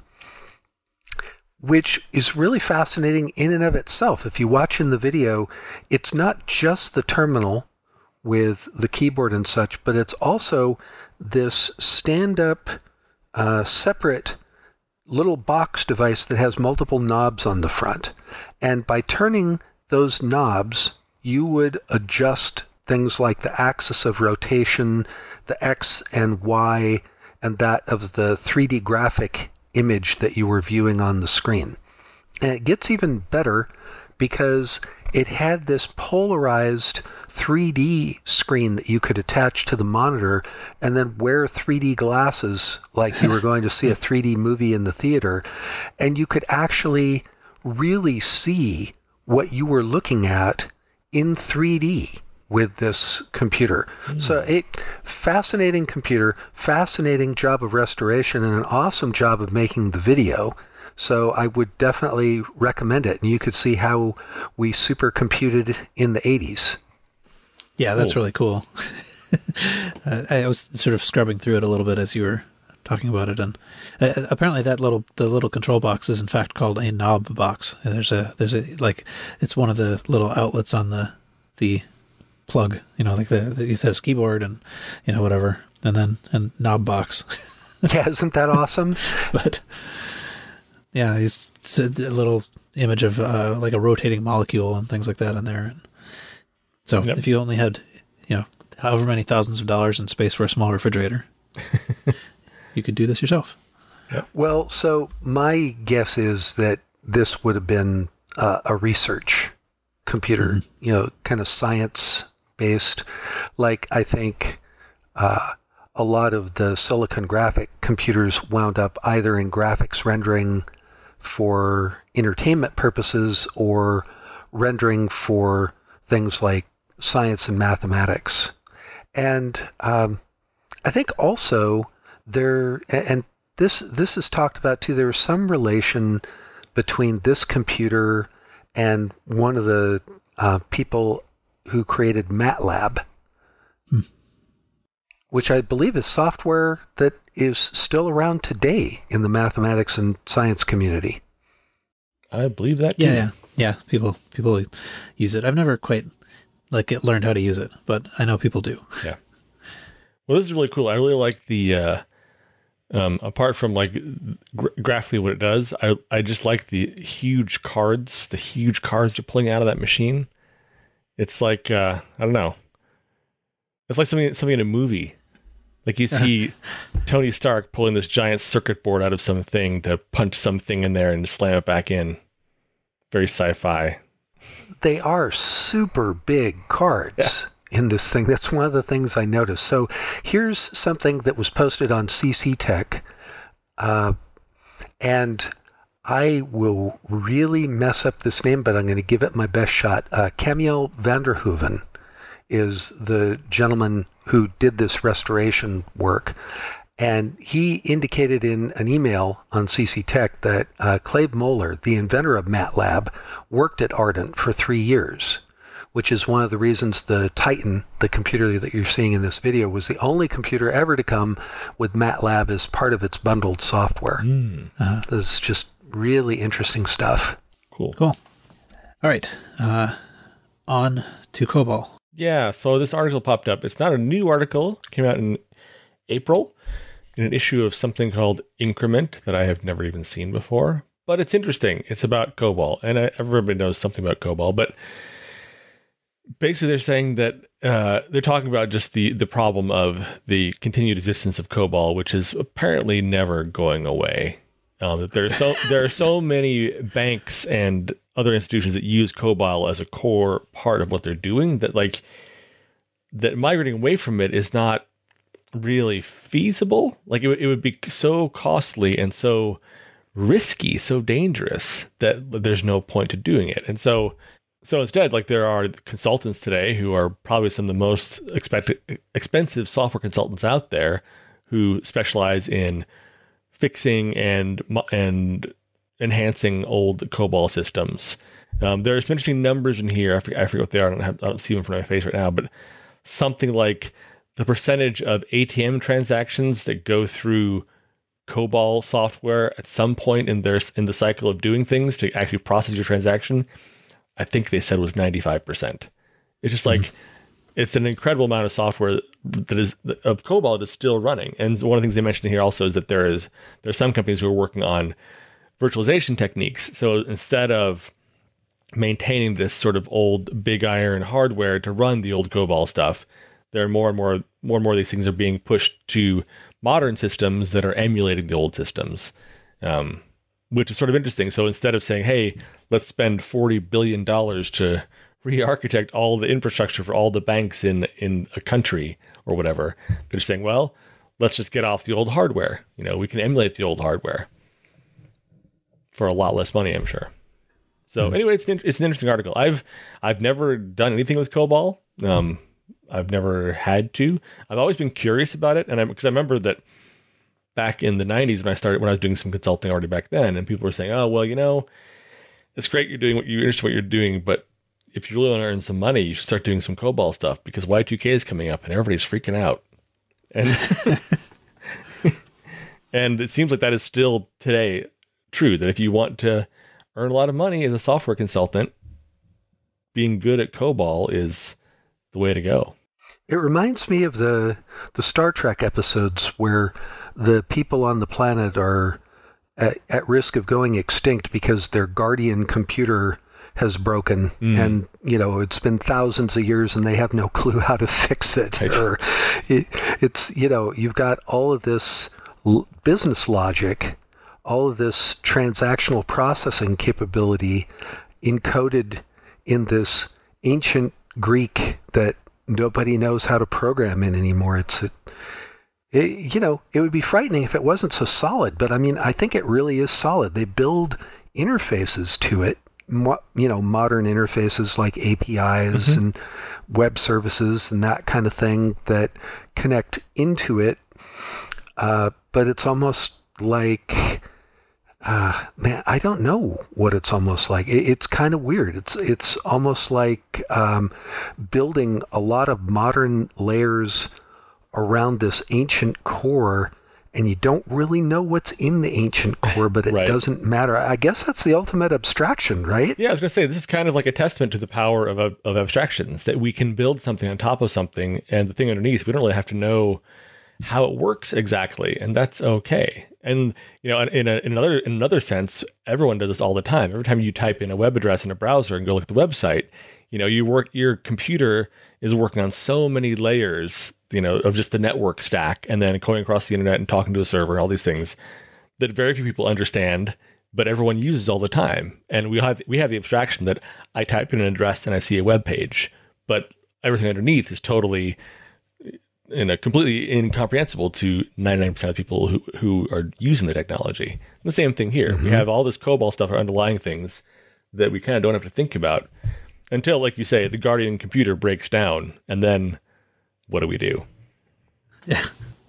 which is really fascinating in and of itself. If you watch in the video, it's not just the terminal with the keyboard and such, but it's also this stand-up, uh, separate little box device that has multiple knobs on the front. And by turning those knobs, you would adjust things like the axis of rotation, the X and Y, and that of the three D graphic image that you were viewing on the screen. And it gets even better because it had this polarized three D screen that you could attach to the monitor and then wear three D glasses like you were going to see a three D movie in the theater. And you could actually really see what you were looking at in three D with this computer. Mm. So it fascinating computer, fascinating job of restoration, and an awesome job of making the video. So I would definitely recommend it. And you could see how we supercomputed in the eighties. Yeah, that's cool. really cool. uh, I was sort of scrubbing through it a little bit as you were talking about it, and uh, apparently that little the little control box is in fact called a knob box. And there's a there's a like it's one of the little outlets on the the plug, you know, like the, the it says keyboard and you know whatever, and then and knob box. Yeah, isn't that awesome? But yeah, he's a little image of uh, like a rotating molecule and things like that in there. And so yep. If you only had, you know, however many thousands of dollars in space for a small refrigerator, you could do this yourself. Yep. Well, so my guess is that this would have been uh, a research computer, mm-hmm. you know, kind of science-based. Like I think uh, a lot of the Silicon Graphic computers wound up either in graphics rendering for entertainment purposes or rendering for things like science and mathematics. And um, I think also there, and this this is talked about too, there's some relation between this computer and one of the uh, people who created MATLAB, hmm. which I believe is software that is still around today in the mathematics and science community. I believe that too. Yeah, yeah, yeah. People people use it. I've never quite like it, learned how to use it, but I know people do. Yeah. Well, this is really cool. I really like the. Uh, um, apart from like gra- graphically what it does, I I just like the huge cards, the huge cards they're pulling out of that machine. It's like uh, I don't know. It's like something something in a movie. Like you see Tony Stark pulling this giant circuit board out of something to punch something in there and slam it back in. Very sci-fi. They are super big cards yeah. in this thing. That's one of the things I noticed. So here's something that was posted on C C Tech. Uh, and I will really mess up this name, but I'm going to give it my best shot. Uh, Camille Vanderhoeven is the gentleman who did this restoration work. And he indicated in an email on C C Tech that uh, Clave Moeller, the inventor of MATLAB, worked at Ardent for three years, which is one of the reasons the Titan, the computer that you're seeing in this video, was the only computer ever to come with MATLAB as part of its bundled software. Mm. Uh, this is just really interesting stuff. Cool. Cool. All right. Uh, on to COBOL. Yeah, so this article popped up. It's not a new article. It came out in April in an issue of something called Increment that I have never even seen before. But it's interesting. It's about COBOL, and I, everybody knows something about COBOL. But basically they're saying that uh, they're talking about just the, the problem of the continued existence of COBOL, which is apparently never going away. Um, that there are so there are so many banks and other institutions that use COBOL as a core part of what they're doing that like that migrating away from it is not really feasible. Like it, it would be so costly and so risky, so dangerous that there's no point to doing it. And so so instead, like there are consultants today who are probably some of the most expected, expensive software consultants out there who specialize in fixing and and enhancing old COBOL systems. Um, there's some interesting numbers in here. I forget, I forget what they are. I don't, have, I don't see them in front of my face right now, but something like the percentage of A T M transactions that go through COBOL software at some point in their in the cycle of doing things to actually process your transaction, I think they said was ninety-five percent. It's just like, mm-hmm. It's an incredible amount of software that is of COBOL that is still running. And one of the things they mentioned here also is that there is there are some companies who are working on virtualization techniques. So instead of maintaining this sort of old big iron hardware to run the old COBOL stuff, there are more and more more and more of these things are being pushed to modern systems that are emulating the old systems. um, which is sort of interesting. So instead of saying, hey, let's spend forty billion dollars to re-architect all the infrastructure for all the banks in, in a country or whatever, they're saying, well, let's just get off the old hardware. You know, we can emulate the old hardware for a lot less money, I'm sure. So mm-hmm. anyway, it's an, it's an interesting article. I've I've never done anything with COBOL. Um, I've never had to. I've always been curious about it, and because I, I remember that back in the nineties when I started, when I was doing some consulting already back then, and people were saying, "Oh, well, you know, it's great you're doing what you're interested in what you're doing, but if you really want to earn some money, you should start doing some COBOL stuff because Y two K is coming up and everybody's freaking out." And and it seems like that is still today true, that if you want to earn a lot of money as a software consultant, being good at COBOL is the way to go. It reminds me of the the Star Trek episodes where the people on the planet are at, at risk of going extinct because their guardian computer has broken, mm. and you know it's been thousands of years and they have no clue how to fix it. Right. Or it, it's you know you've got all of this l- business logic, all of this transactional processing capability encoded in this ancient Greek that nobody knows how to program in anymore. It's it, it, you know it would be frightening if it wasn't so solid, but I mean I think it really is solid. They build interfaces to it. Mo- you know, modern interfaces like A P Is mm-hmm. and web services and that kind of thing that connect into it. Uh, but it's almost like, uh, man, I don't know what it's almost like. It, it's kind of weird. It's it's almost like um, building a lot of modern layers around this ancient core, and you don't really know what's in the ancient core, but it right. doesn't matter. I guess that's the ultimate abstraction, right? Yeah, I was going to say, this is kind of like a testament to the power of of abstractions, that we can build something on top of something, and the thing underneath, we don't really have to know how it works exactly, and that's okay. And, you know, in, a, in another in another sense, everyone does this all the time. Every time you type in a web address in a browser and go look at the website, you know, you work your computer is working on so many layers, you know, of just the network stack, and then going across the internet and talking to a server and all these things that very few people understand, but everyone uses all the time. And we have we have the abstraction that I type in an address and I see a web page, but everything underneath is totally, you know, completely incomprehensible to ninety-nine percent of people who, who are using the technology. And the same thing here. Mm-hmm. We have all this COBOL stuff or underlying things that we kind of don't have to think about until, like you say, the Guardian computer breaks down, and then what do we do? Yeah.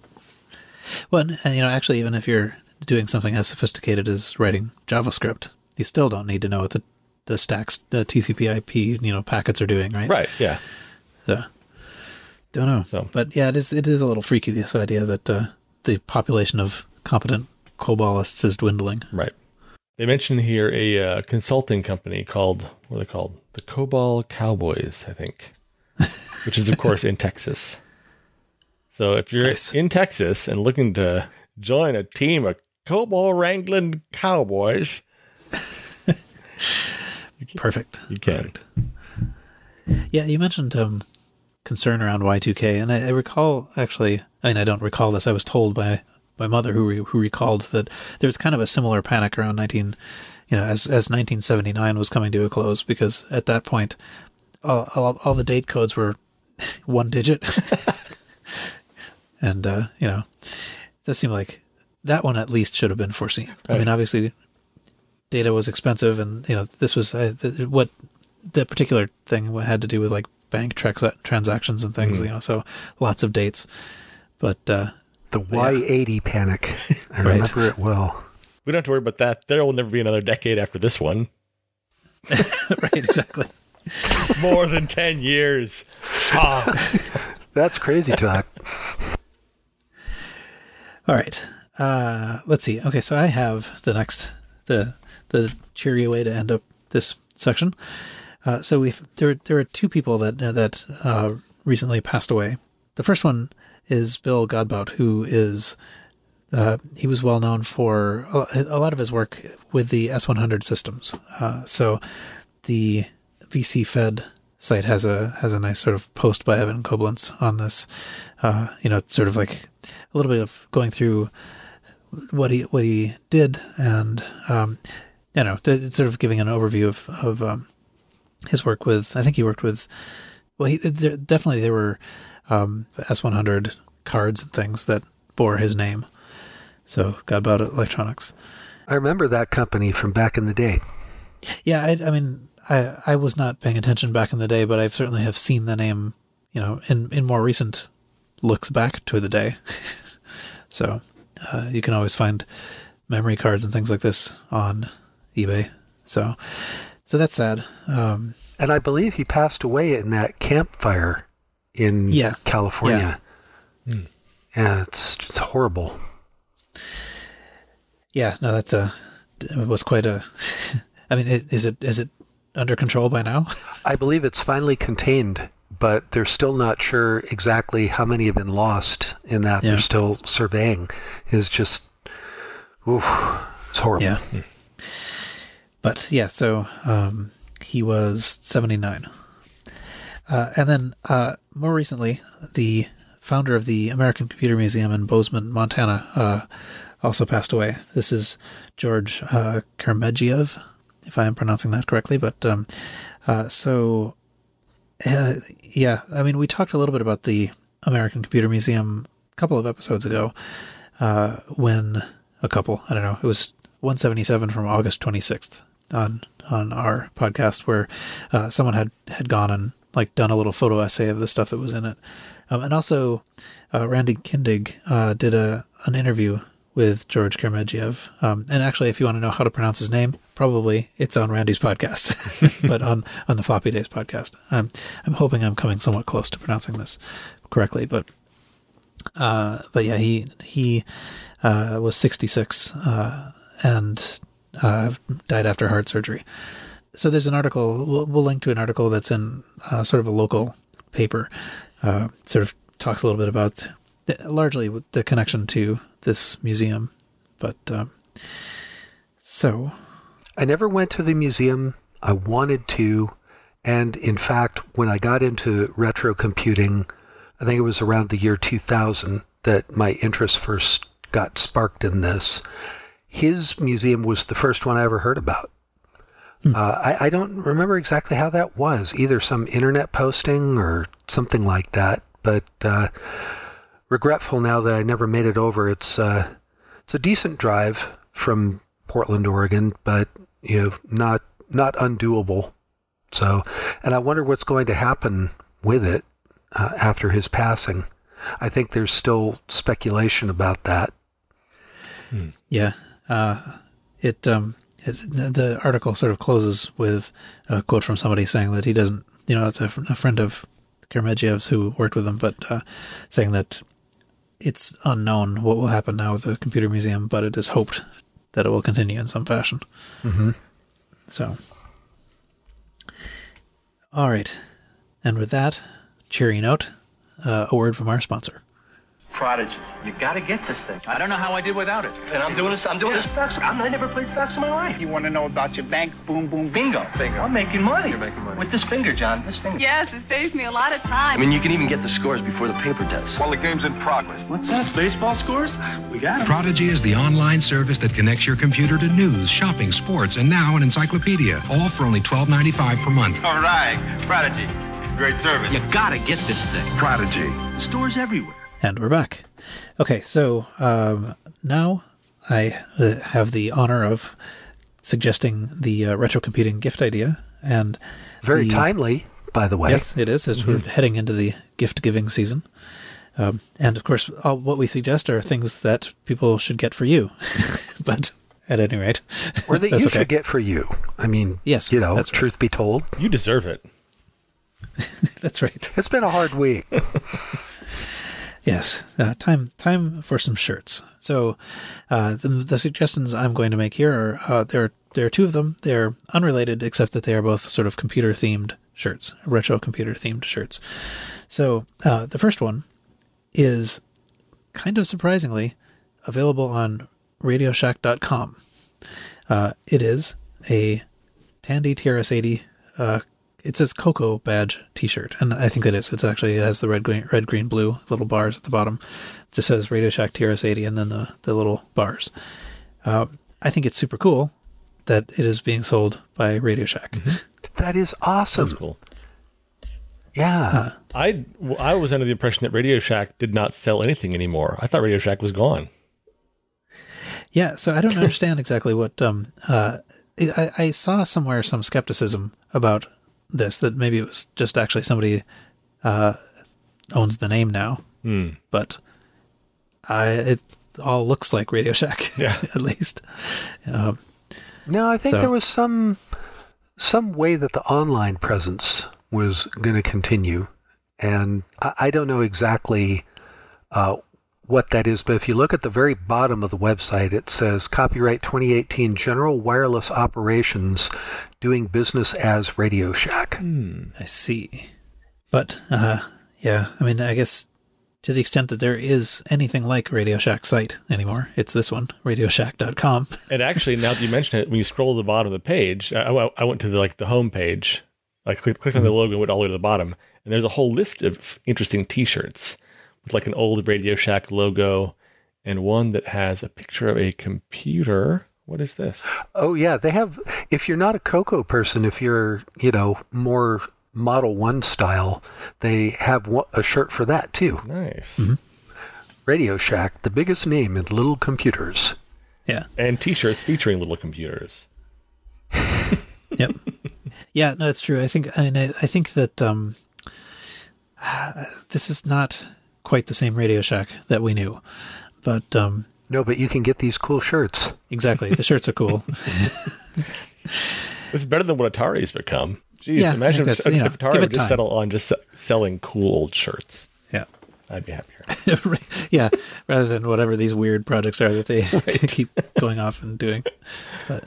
Well, and, you know, actually, even if you're doing something as sophisticated as writing JavaScript, you still don't need to know what the, the stacks, the T C P I P, you know, packets are doing, right? Right, yeah. So, don't know. So. But yeah, it is it is a little freaky, this idea that uh, the population of competent COBOLists is dwindling. Right. They mention here a uh, consulting company called, what are they called? The COBOL Cowboys, I think, which is, of course, in Texas. So if you're nice. in Texas and looking to join a team of COBOL wrangling cowboys, you can, perfect. You can. Perfect. Yeah, you mentioned um, concern around Y two K, and I, I recall actually. I mean, I don't recall this. I was told by my mother who re, who recalled that there was kind of a similar panic around nineteen, you know, as as nineteen seventy-nine was coming to a close, because at that point, all all, all the date codes were one digit. And, uh, you know, it does seem like that one at least should have been foreseen. Right. I mean, obviously, data was expensive, and, you know, this was uh, the, what the particular thing had to do with, like, bank tra- transactions and things, mm-hmm. you know, so lots of dates. But uh, the Y eighty yeah. panic, I right. remember it well. We don't have to worry about that. There will never be another decade after this one. Right, exactly. More than ten years. Ah. That's crazy talk. All right. Uh, let's see. Okay, so I have the next, the the cheery way to end up this section. Uh, so we there there are two people that uh, that uh, recently passed away. The first one is Bill Godbout, who is uh, he was well known for a, a lot of his work with the S one hundred systems. Uh, so the V C Fed site has a has a nice sort of post by Evan Koblentz on this. Uh, you know, it's sort of like a little bit of going through what he what he did, and um, you know, th- sort of giving an overview of of um, his work with. I think he worked with. Well, he there, definitely there were um, S one hundred cards and things that bore his name. So Godbout Electronics. I remember that company from back in the day. Yeah, I, I mean, I I was not paying attention back in the day, but I certainly have seen the name, you know, in, in more recent looks back to the day. So uh, you can always find memory cards and things like this on eBay. So so that's sad. Um, And I believe he passed away in that campfire in Yeah. California. Yeah. Hmm. Yeah, it's, it's horrible. yeah, no, that's a it was quite a. I mean, it, is it is it under control by now? I believe it's finally contained, but they're still not sure exactly how many have been lost in that. Yeah. They're still surveying. It's just, oof, it's horrible. Yeah. But yeah, so um, he was seventy-nine. Uh, and then uh, more recently, the founder of the American Computer Museum in Bozeman, Montana, uh, also passed away. This is George uh, Kermegiev, if I am pronouncing that correctly. But um, uh, so, uh, yeah, I mean, we talked a little bit about the American Computer Museum a couple of episodes ago uh, when a couple, I don't know, it was one seventy-seven from August twenty-sixth on on our podcast where uh, someone had, had gone and like done a little photo essay of the stuff that was in it. Um, and also uh, Randy Kindig uh, did a an interview with George Kermegiev. Um, and actually, if you want to know how to pronounce his name, probably it's on Randy's podcast, but on, on the Floppy Days podcast. I'm, I'm hoping I'm coming somewhat close to pronouncing this correctly, but uh, but yeah, he he uh, was sixty-six uh, and uh, died after heart surgery. So there's an article, we'll, we'll link to an article that's in uh, sort of a local paper, uh, sort of talks a little bit about the, largely with the connection to this museum. But um, so I never went to the museum. I wanted to. And in fact, when I got into retro computing, I think it was around the year two thousand that my interest first got sparked in this. His museum was the first one I ever heard about. Uh, I, I don't remember exactly how that was, either some internet posting or something like that. But uh, regretful now that I never made it over. It's uh, it's a decent drive from Portland, Oregon, but you know, not not undoable. So, and I wonder what's going to happen with it uh, after his passing. I think there's still speculation about that. Hmm. Yeah, uh, it. Um, It, the article sort of closes with a quote from somebody saying that he doesn't, you know, it's a, a friend of Kermegiev's who worked with him, but uh, saying that it's unknown what will happen now with the computer museum, but it is hoped that it will continue in some fashion. Mm-hmm. So, all right. And with that cheery note, uh, a word from our sponsor. Prodigy. You gotta get this thing. I don't know how I did without it. And I'm doing this, I'm doing this stocks. I'm, I never played stocks in my life. You want to know about your bank? Boom, boom, Bingo. Bingo. I'm making money. You're making money. With this finger, John. This finger. Yes, it saves me a lot of time. I mean, you can even get the scores before the paper does. Well, the game's in progress. What's that? Baseball scores? We got it. Prodigy is the online service that connects your computer to news, shopping, sports, and now an encyclopedia, all for only twelve ninety-five per month. All right. Prodigy. Great service. You gotta get this thing. Prodigy. Stores everywhere. And we're back. Okay, so um, now I uh, have the honor of suggesting the uh, retro computing gift idea, and Very the, timely, by the way. Yes, it is, as Mm-hmm. we're heading into the gift giving season. Um, and of course, all, what we suggest are things that people should get for you. But at any rate, Or that that's you okay. should get for you. I mean, Yes, you know, that's right. truth be told, You deserve it. That's right. it's been a hard week. Yes, uh, time time for some shirts. So uh, the, the suggestions I'm going to make here are uh, there. There are two of them. They're unrelated, except that they are both sort of computer themed shirts, retro computer themed shirts. So uh, the first one is kind of surprisingly available on Radio Shack dot com. Uh, it is a Tandy T R S eighty uh, it says Cocoa Badge T-shirt, and I think it is. It's actually, it has the red, green, red, green, blue little bars at the bottom. It just says Radio Shack T R S eighty, and then the, the little bars. Uh, I think it's super cool that it is being sold by Radio Shack. Mm-hmm. That is awesome. That's cool. Yeah. Uh, I, I was under the impression that Radio Shack did not sell anything anymore. I thought Radio Shack was gone. Yeah, so I don't understand exactly what... Um, uh, I, I saw somewhere some skepticism about this, that maybe it was just actually somebody uh, owns the name now. Hmm. But I, it all looks like Radio Shack, Yeah. at least. Um, No, I think So- there was some some way that the online presence was going to continue, and I, I don't know exactly uh, what that is. But if you look at the very bottom of the website, it says copyright twenty eighteen General Wireless Operations, doing business as Radio Shack. Hmm. I see. But, uh, yeah, I mean, I guess to the extent that there is anything like Radio Shack's site anymore, it's this one, radio shack dot com. And actually, now that you mention it, when you scroll to the bottom of the page, I, I I went to the, like the home page, I clicked, clicked on the logo and went all the way to the bottom, and there's a whole list of interesting T-shirts with like an old Radio Shack logo and one that has a picture of a computer. What is this? Oh yeah, they have. If you're not a Cocoa person, if you're you know more Model One style, they have one- a shirt for that too. Nice. Mm-hmm. Radio Shack, the biggest name in little computers. Yeah. And T-shirts featuring little computers. Yep. Yeah, no, it's true. I think I, mean, I, I think that um, uh, this is not quite the same Radio Shack that we knew, but um, No, but you can get these cool shirts. exactly, the shirts are cool. It's better than what Atari's become. Jeez, Yeah, I imagine think if, that's, you know, if Atari give would it just time. settle on just se- selling cool old shirts. Yeah. I'd be happier. Yeah, rather than whatever these weird projects are that they keep going off and doing. But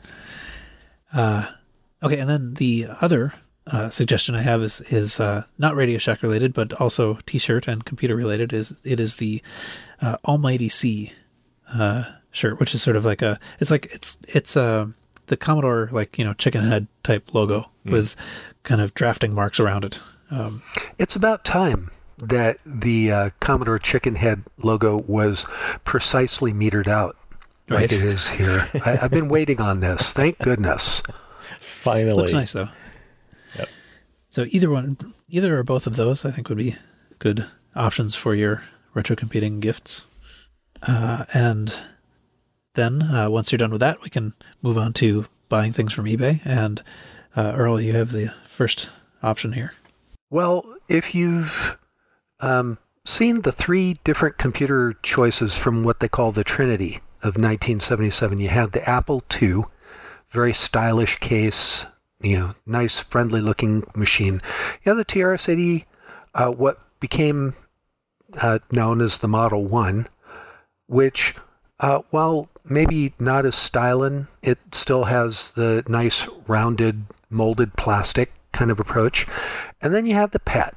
uh, okay, and then the other uh, suggestion I have is is uh, not Radio Shack related, but also T-shirt and computer related. Is it is the uh, Almighty C uh, shirt, which is sort of like a it's like it's it's uh, the Commodore like you know chicken head type logo Mm. with kind of drafting marks around it. Um, It's about time that the uh, Commodore Chicken Head logo was precisely metered out like Right. it is here. I, I've been waiting on this. Thank goodness. Finally. Looks nice though. Yep. So either one, either or both of those, I think would be good options for your retro computing gifts. Uh, and then uh, once you're done with that, we can move on to buying things from eBay. And uh, Earl, you have the first option here. Well, if you've um, seen the three different computer choices from what they call the Trinity of nineteen seventy-seven, you have the Apple two, very stylish case, you know, nice, friendly-looking machine. You have the T R S eighty, uh, what became uh, known as the Model one, which, uh, while maybe not as styling, it still has the nice, rounded, molded plastic kind of approach. And then you have the P E T,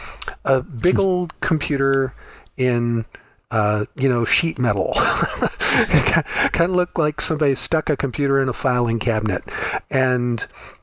a big old computer in, uh, you know, sheet metal. Kind of looked like somebody stuck a computer in a filing cabinet. And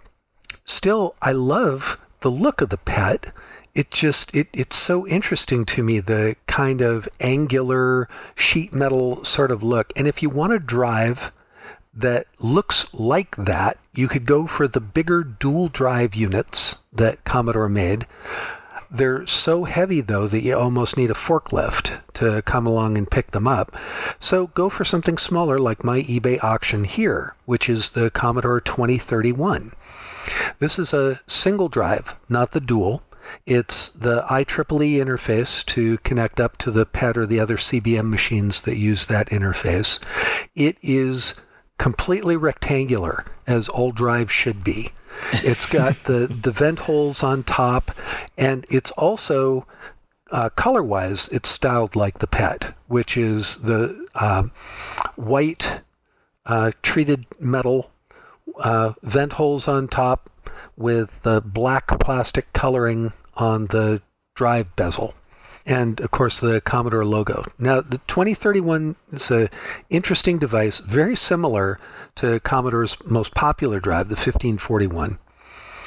still, I love the look of the P E T. It just, it, it's so interesting to me, the kind of angular sheet metal sort of look. And if you want to drive that looks like that, you could go for the bigger dual drive units that Commodore made. They're so heavy, though, that you almost need a forklift to come along and pick them up. So go for something smaller like my eBay auction here, which is the Commodore twenty thirty-one. This is a single drive, not the dual. It's the I triple E interface to connect up to the P E T or the other C B M machines that use that interface. It is completely rectangular, as old drives should be. It's got the, the vent holes on top, and it's also, uh, color-wise, it's styled like the P E T, which is the uh, white uh, treated metal uh, vent holes on top with the black plastic coloring on the drive bezel. And, of course, the Commodore logo. Now, the twenty thirty-one is an interesting device, very similar to Commodore's most popular drive, the fifteen forty-one.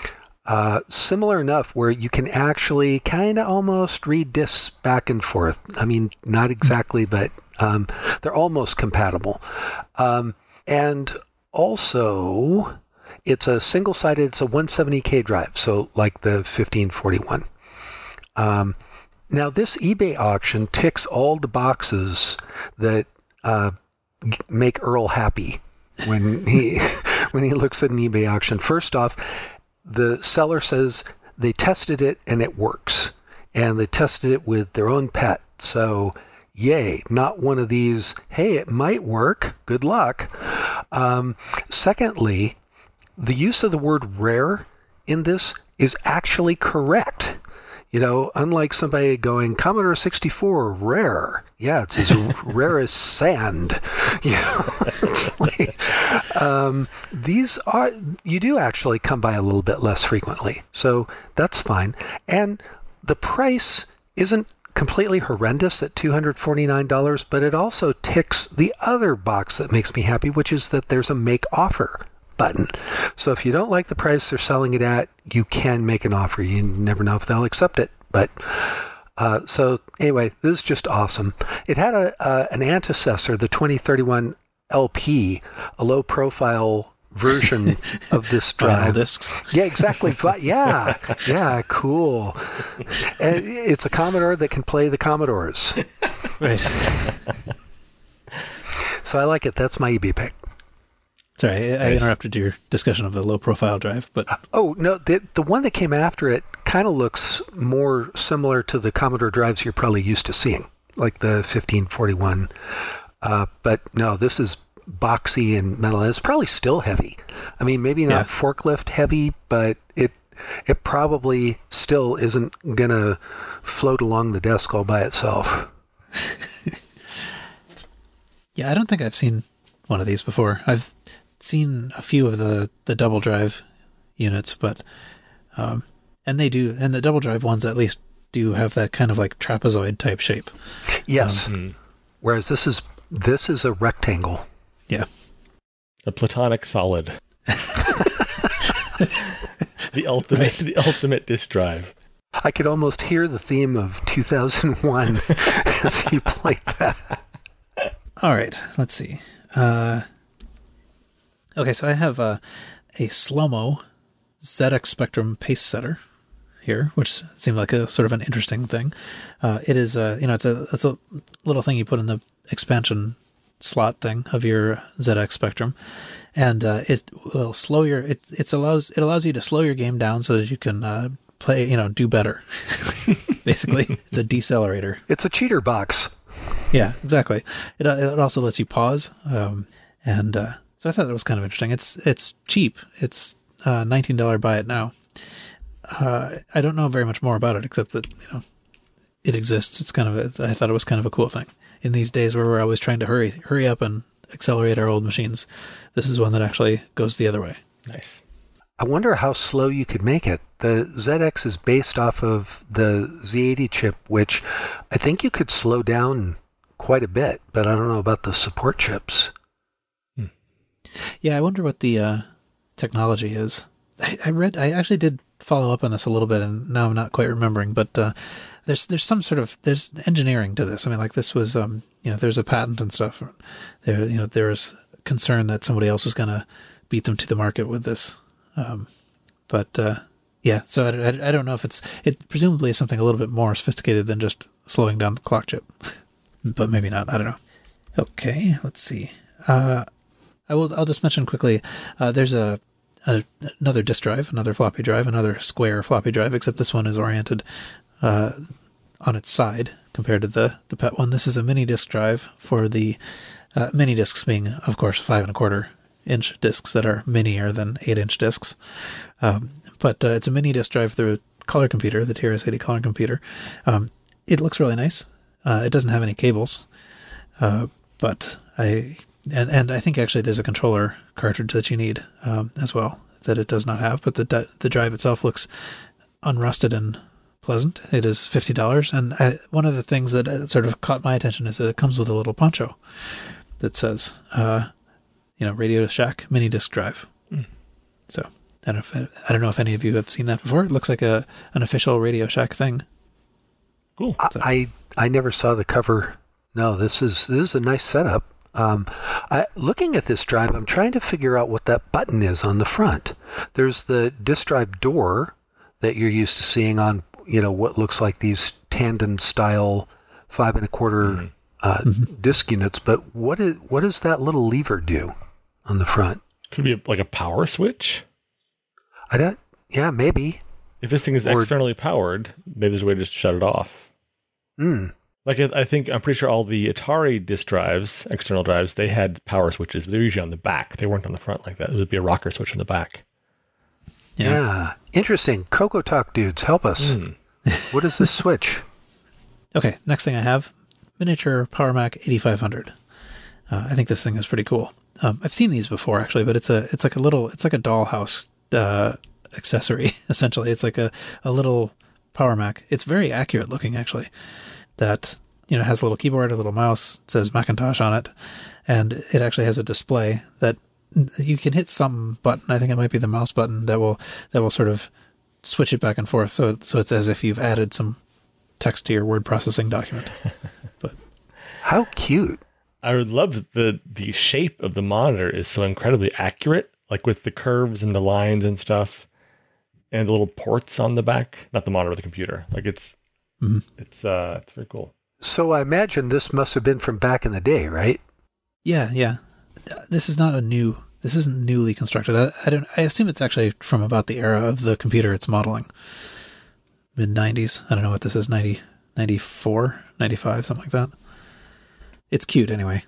Uh, similar enough where you can actually kind of almost read discs back and forth. I mean, not exactly, but um, they're almost compatible. Um, and also, it's a single-sided, it's a one seventy K drive, so like the fifteen forty-one. Um, now, this eBay auction ticks all the boxes that uh, make Earl happy when he when he looks at an eBay auction. First off, the seller says they tested it and it works, and they tested it with their own pet. So, yay! Not one of these. Hey, it might work. Good luck. Um, secondly, the use of the word rare in this is actually correct. You know, unlike somebody going, Commodore sixty-four, rare. Yeah, it's as rare as sand. You know, like, um, these are, you do actually come by a little bit less frequently. So that's fine. And the price isn't completely horrendous at two hundred forty-nine dollars, but it also ticks the other box that makes me happy, which is that there's a make offer button. So if you don't like the price they're selling it at, you can make an offer. You never know if they'll accept it. But uh, so anyway, this is just awesome. It had a uh, an antecessor, the twenty thirty-one L P, a low-profile version of this drive. Vinyl discs. Yeah, exactly. Yeah, yeah, cool. And it's a Commodore that can play the Commodores. Right. So I like it. That's my eBay pick. Sorry, I, I interrupted your discussion of the low-profile drive, but oh no, the the one that came after it kind of looks more similar to the Commodore drives you're probably used to seeing, like the fifteen forty-one. Uh, but no, this is boxy and metal. It's probably still heavy. I mean, maybe not Yeah. forklift heavy, but it it probably still isn't gonna float along the desk all by itself. yeah, I don't think I've seen one of these before. I've seen a few of the, the double drive units, but um, and they do, and the double drive ones at least do have that kind of like trapezoid type shape. Yes. Um, Whereas this is this is a rectangle. Yeah. A platonic solid. the ultimate, Right. the ultimate disk drive. I could almost hear the theme of two thousand one as you played that. All right, let's see. Uh, okay, so I have a, a Slow-Mo Z X Spectrum pace setter here, which seemed like a sort of an interesting thing. Uh, it is, uh, you know, it's a it's a little thing you put in the expansion slot thing of your Z X Spectrum, and uh, it will slow your it it allows it allows you to slow your game down so that you can uh, play, you know, do better. Basically, it's a decelerator. It's a cheater box. Yeah, exactly. It it also lets you pause, um, and uh, so I thought that was kind of interesting. It's it's cheap. It's uh, nineteen dollars buy it now. Uh, I don't know very much more about it except that, you know, it exists. It's kind of a, I thought it was kind of a cool thing. In these days where we're always trying to hurry hurry up and accelerate our old machines, this is one that actually goes the other way. Nice. I wonder how slow you could make it. The Z X is based off of the Z eighty chip, which I think you could slow down quite a bit, but I don't know about the support chips. Yeah, I wonder what the uh, technology is. I, I read, I actually did follow up on this a little bit, and now I'm not quite remembering. But uh, there's there's some sort of there's engineering to this. I mean, like this was, um, you know, there's a patent and stuff. There, you know, there was concern that somebody else was going to beat them to the market with this. Um, but uh, yeah, so I, I, I don't know if it's it presumably is something a little bit more sophisticated than just slowing down the clock chip, but maybe not. I don't know. Okay, let's see. Uh, I will. I'll just mention quickly. Uh, there's a, a another disk drive, another floppy drive, another square floppy drive, except this one is oriented uh, on its side compared to the the PET one. This is a mini disk drive for the uh, mini disks being, of course, five and a quarter inch discs that are minier than eight inch discs. Um, but uh, it's a mini disk drive through a color computer, the T R S eighty color computer. Um, it looks really nice. Uh, it doesn't have any cables, uh, but I and and I think actually there's a controller cartridge that you need um, as well that it does not have. But the the drive itself looks unrusted and pleasant. It is fifty dollars, and I, one of the things that sort of caught my attention is that it comes with a little poncho that says, uh, you know, Radio Shack mini disc drive. Mm. So I don't know if, I don't know if any of you have seen that before. It looks like a an official Radio Shack thing. Cool. So. I I never saw the cover. No, this is this is a nice setup. Um, I, looking at this drive, I'm trying to figure out what that button is on the front. There's the disk drive door that you're used to seeing on, you know, what looks like these tandem style five and a quarter mm-hmm. Uh, mm-hmm. disk units. But what is what does that little lever do on the front? Could be a, like a power switch. I don't. Yeah, maybe. If this thing is or, externally powered, maybe there's a way to just shut it off. Hmm. Like, I think, I'm pretty sure all the Atari disk drives, external drives, they had power switches, but they were usually on the back. They weren't on the front like that. It would be a rocker switch on the back. Yeah. yeah. Interesting. Coco Talk dudes, help us. Mm. What is this switch? Okay, next thing I have, miniature PowerMac eighty-five hundred. Uh, I think this thing is pretty cool. Um, I've seen these before, actually, but it's a it's like a little, it's like a dollhouse uh, accessory, essentially. It's like a, a little PowerMac. It's very accurate looking, actually. That, you know, has a little keyboard, a little mouse, it says Macintosh on it, and it actually has a display that you can hit some button. I think it might be the mouse button that will that will sort of switch it back and forth. So so it's as if you've added some text to your word processing document. But how cute! I would love that the the shape of the monitor is so incredibly accurate, like with the curves and the lines and stuff, and the little ports on the back. Not the monitor, the computer. Like it's. Mm-hmm. It's uh, it's very cool. So I imagine this must have been from back in the day, right? Yeah, yeah. This is not a new. This isn't newly constructed. I, I don't. I assume it's actually from about the era of the computer it's modeling. Mid nineties. I don't know what this is. ninety, ninety-four, ninety-five, something like that. It's cute anyway.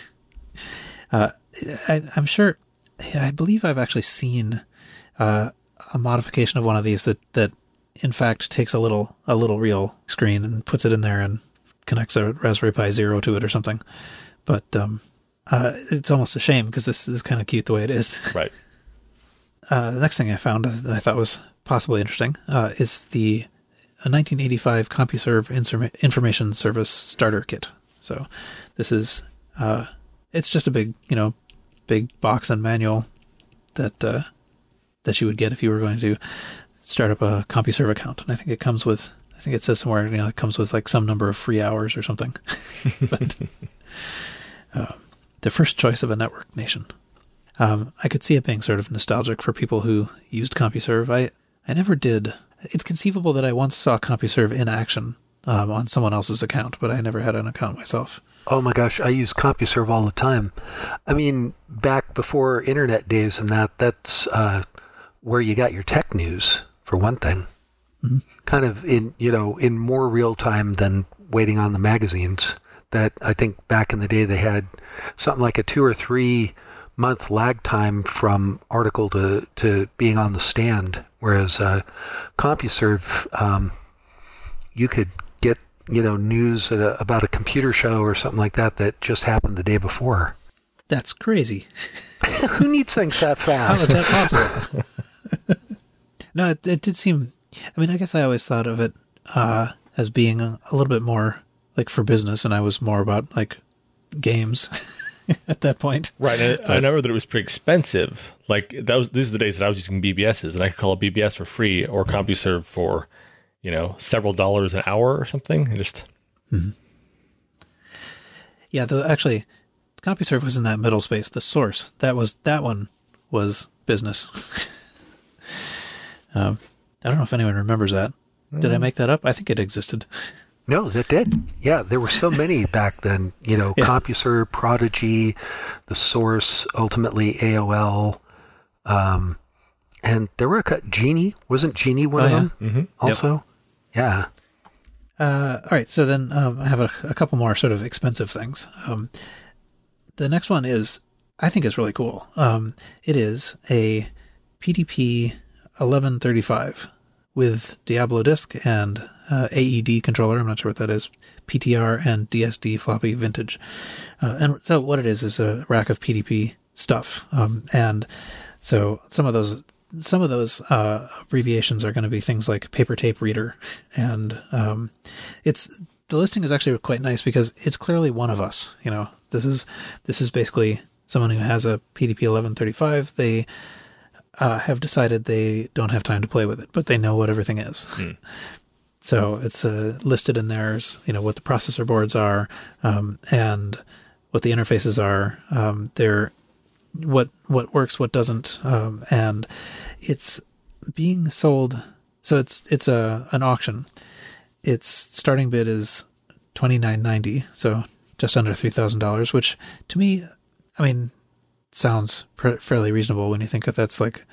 uh, I, I'm sure. I believe I've actually seen uh, a modification of one of these that that. in fact, takes a little a little real screen and puts it in there and connects a Raspberry Pi Zero to it or something. But um, uh, it's almost a shame because this is kind of cute the way it is. Right. Uh, the next thing I found that I thought was possibly interesting uh, is the a nineteen eighty-five CompuServe Inser- Information Service Starter Kit. So this is uh, it's just a big you know big box and manual that uh, that you would get if you were going to start up a CompuServe account, and I think it comes with, I think it says somewhere, you know, it comes with like some number of free hours or something. But uh, the first choice of a network nation. Um, I could see it being sort of nostalgic for people who used CompuServe. I, I never did. It's conceivable that I once saw CompuServe in action um, on someone else's account, but I never had an account myself. Oh my gosh, I use CompuServe all the time. I mean, back before internet days and that, that's uh, where you got your tech news. For one thing, mm-hmm. kind of in you know in more real time than waiting on the magazines. That I think back in the day they had something like a two or three month lag time from article to, to being on the stand, whereas uh, CompuServe um, you could get you know news a, about a computer show or something like that that just happened the day before. That's crazy. Who needs things that fast? How is that possible? No, it, it did seem. I mean, I guess I always thought of it uh, as being a, a little bit more like for business, and I was more about like games at that point. Right, and I, I remember that it was pretty expensive. Like that was these are the days that I was using B B Ss, and I could call a B B S for free or CompuServe for, you know, several dollars an hour or something. And just mm-hmm. yeah, the actually CompuServe was in that middle space. The source that was that one was business. Um, I don't know if anyone remembers that. Mm. Did I make that up? I think it existed. No, that did. Yeah, there were so many back then. You know, yeah. CompuServe, Prodigy, The Source, ultimately A O L, um, and there were a cut. Genie wasn't Genie one oh, of yeah. them? Mm-hmm. Also, yep. yeah. Uh, all right, so then um, I have a, a couple more sort of expensive things. Um, the next one is, I think, is really cool. Um, it is a P D P eleven thirty-five with Diablo disk and uh, A E D controller. I'm not sure what that is. P T R and D S D floppy vintage. Uh, and so what it is is a rack of P D P stuff. Um, and so some of those some of those uh, abbreviations are going to be things like paper tape reader. And um, it's the listing is actually quite nice because it's clearly one of us. You know, this is this is basically someone who has a P D P eleven thirty-five. They uh, have decided they don't have time to play with it, but they know what everything is. Hmm. So it's uh, listed in theirs, you know, what the processor boards are, um, and what the interfaces are. Um, they're what what works, what doesn't, um, and it's being sold. So it's it's a an auction. Its starting bid is twenty-nine ninety, so just under three thousand dollars, which to me, I mean, sounds pr- fairly reasonable when you think that that's like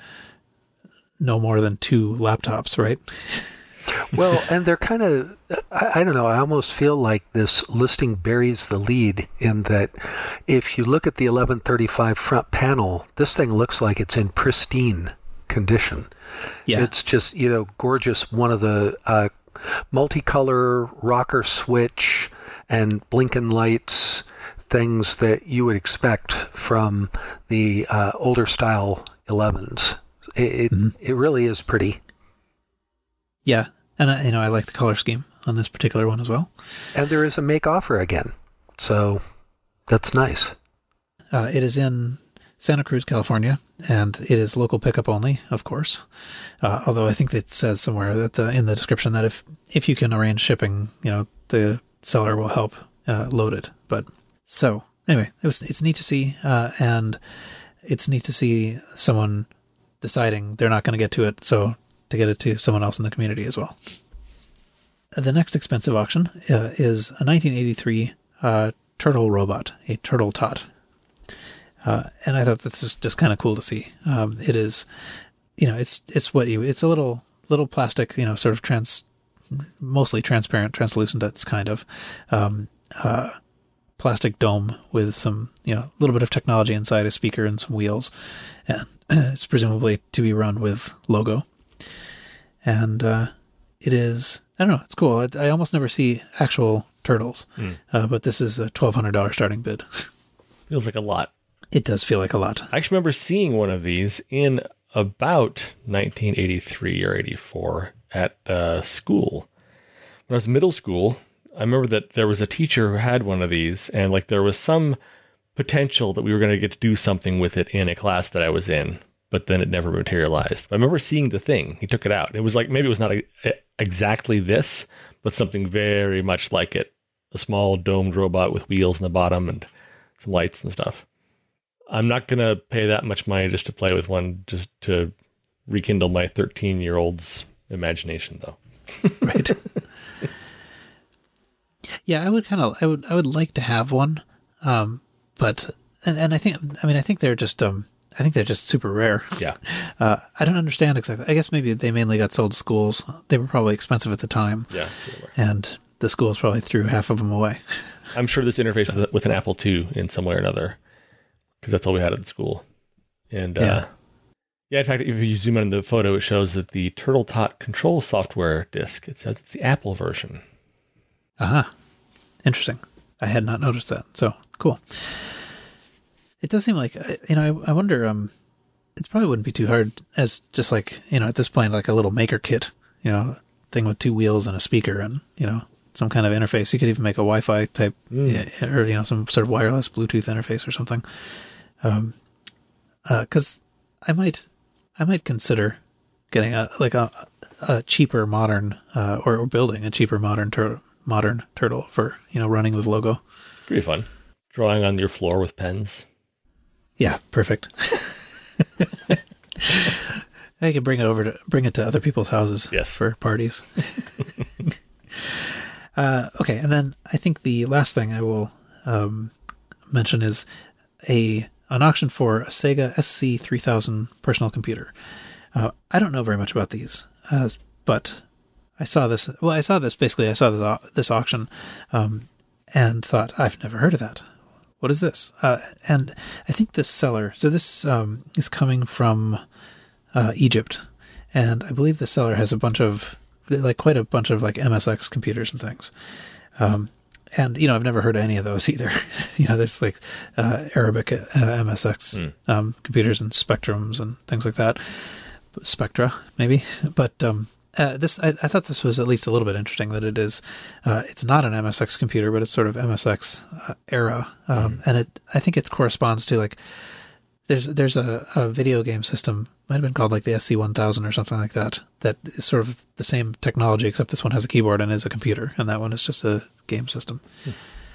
no more than two laptops, right? Well, and they're kind of, I, I don't know, I almost feel like this listing buries the lead in that if you look at the eleven thirty-five front panel, this thing looks like it's in pristine condition. Yeah. It's just, you know, gorgeous. One of the uh, multicolor rocker switch and blinking lights, things that you would expect from the uh, older style elevens. It, it, mm-hmm. it really is pretty. Yeah, and I, you know, I like the color scheme on this particular one as well. And there is a make offer again, so that's nice. Uh, it is in Santa Cruz, California, and it is local pickup only, of course. Uh, although I think it says somewhere that the, in the description that if if you can arrange shipping, you know, the seller will help uh, load it. But so anyway, it was it's neat to see, uh, and it's neat to see someone deciding they're not going to get to it, so to get it to someone else in the community as well. The next expensive auction uh, is a nineteen eighty-three uh, turtle robot, a turtle tot. Uh, and I thought this is just kind of cool to see. Um, it is, you know, it's it's what you, it's a little little plastic, you know, sort of trans, mostly transparent, translucent. That's kind of um, uh, plastic dome with some, you know, a little bit of technology inside, a speaker and some wheels, and it's presumably to be run with Logo. And uh, it is, I don't know, it's cool. I, I almost never see actual turtles, mm. uh, but this is a twelve hundred dollars starting bid. Feels like a lot. It does feel like a lot. I actually remember seeing one of these in about nineteen eighty-three or eighty-four at uh, school. When I was in middle school, I remember that there was a teacher who had one of these, and like there was some potential that we were going to get to do something with it in a class that I was in, but then it never materialized. I remember seeing the thing. He took it out. It was like, maybe it was not a, a, exactly this, but something very much like it. A small domed robot with wheels in the bottom and some lights and stuff. I'm not going to pay that much money just to play with one, just to rekindle my thirteen-year-old's imagination, though. Right. Yeah, I would kind of, I would, I would like to have one, um, but, and, and I think, I mean, I think they're just, um, I think they're just super rare. Yeah. Uh, I don't understand exactly. I guess maybe they mainly got sold to schools. They were probably expensive at the time. Yeah. And the schools probably threw half of them away. I'm sure this interface with, with an Apple two in some way or another, because that's all we had at the school. And uh, yeah. yeah, in fact, if you zoom in on the photo, it shows that the Turtle Tot control software disk, it says it's the Apple version. Uh-huh. Interesting. I had not noticed that. So, cool. It does seem like, you know, I, I wonder, um, it probably wouldn't be too hard as just like, you know, at this point, like a little maker kit, you know, thing with two wheels and a speaker and, you know, some kind of interface. You could even make a Wi-Fi type, mm. or, you know, some sort of wireless Bluetooth interface or something. Um, uh, cause I might, I might consider getting a, like a, a cheaper modern, uh, or, or building a cheaper modern turtle, modern turtle for, you know, running with Logo. Pretty fun. Drawing on your floor with pens. Yeah, perfect. I can bring it over to bring it to other people's houses yes. for parties. uh, okay, and then I think the last thing I will um, mention is a an auction for a Sega S C three thousand personal computer. Uh, I don't know very much about these, uh, but I saw this. Well, I saw this basically. I saw this this auction um, and thought, I've never heard of that. What is this? Uh, and I think this seller, so this um, is coming from uh, Egypt, and I believe the seller has a bunch of, like quite a bunch of like M S X computers and things. Um, and, you know, I've never heard of any of those either. you know, there's like uh, Arabic uh, M S X mm. um, computers and Spectrums and things like that. Spectra, maybe. But um, Uh, this I, I thought this was at least a little bit interesting that it is uh, it's not an M S X computer, but it's sort of M S X uh, era, um, mm. and it I think it corresponds to like there's there's a, a video game system, might have been called like the S C one thousand or something like that, that is sort of the same technology, except this one has a keyboard and is a computer, and that one is just a game system. Hmm.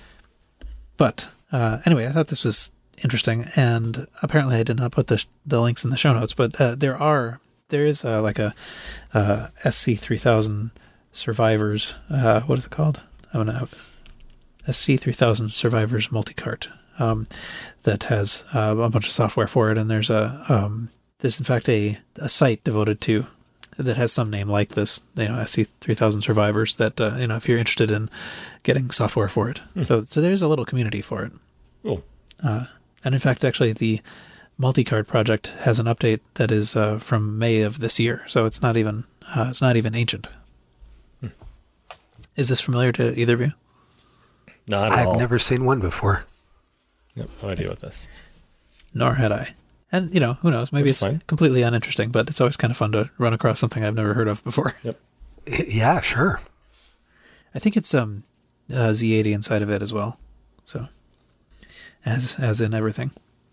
But uh, anyway, I thought this was interesting, and apparently I did not put the the links in the show notes, but uh, there are there is uh, like a uh, S C three thousand Survivors. Uh, what is it called? I don't know. S C three thousand Survivors Multicart um, that has uh, a bunch of software for it, and there's a um, there's in fact a, a site devoted to that has some name like this, you know, S C three thousand Survivors. That uh, you know, if you're interested in getting software for it, hmm. so so there's a little community for it. Cool. Uh, and in fact, actually, the Multicart project has an update that is uh, from May of this year, so it's not even uh, it's not even ancient. Hmm. Is this familiar to either of you? Not at I've all. never seen one before. Yep, no idea what this. Nor had I. And, you know, who knows? Maybe That's it's fine. Completely uninteresting, but it's always kind of fun to run across something I've never heard of before. Yep. Yeah, sure. I think it's um uh, Z eighty inside of it as well. So, as as in everything.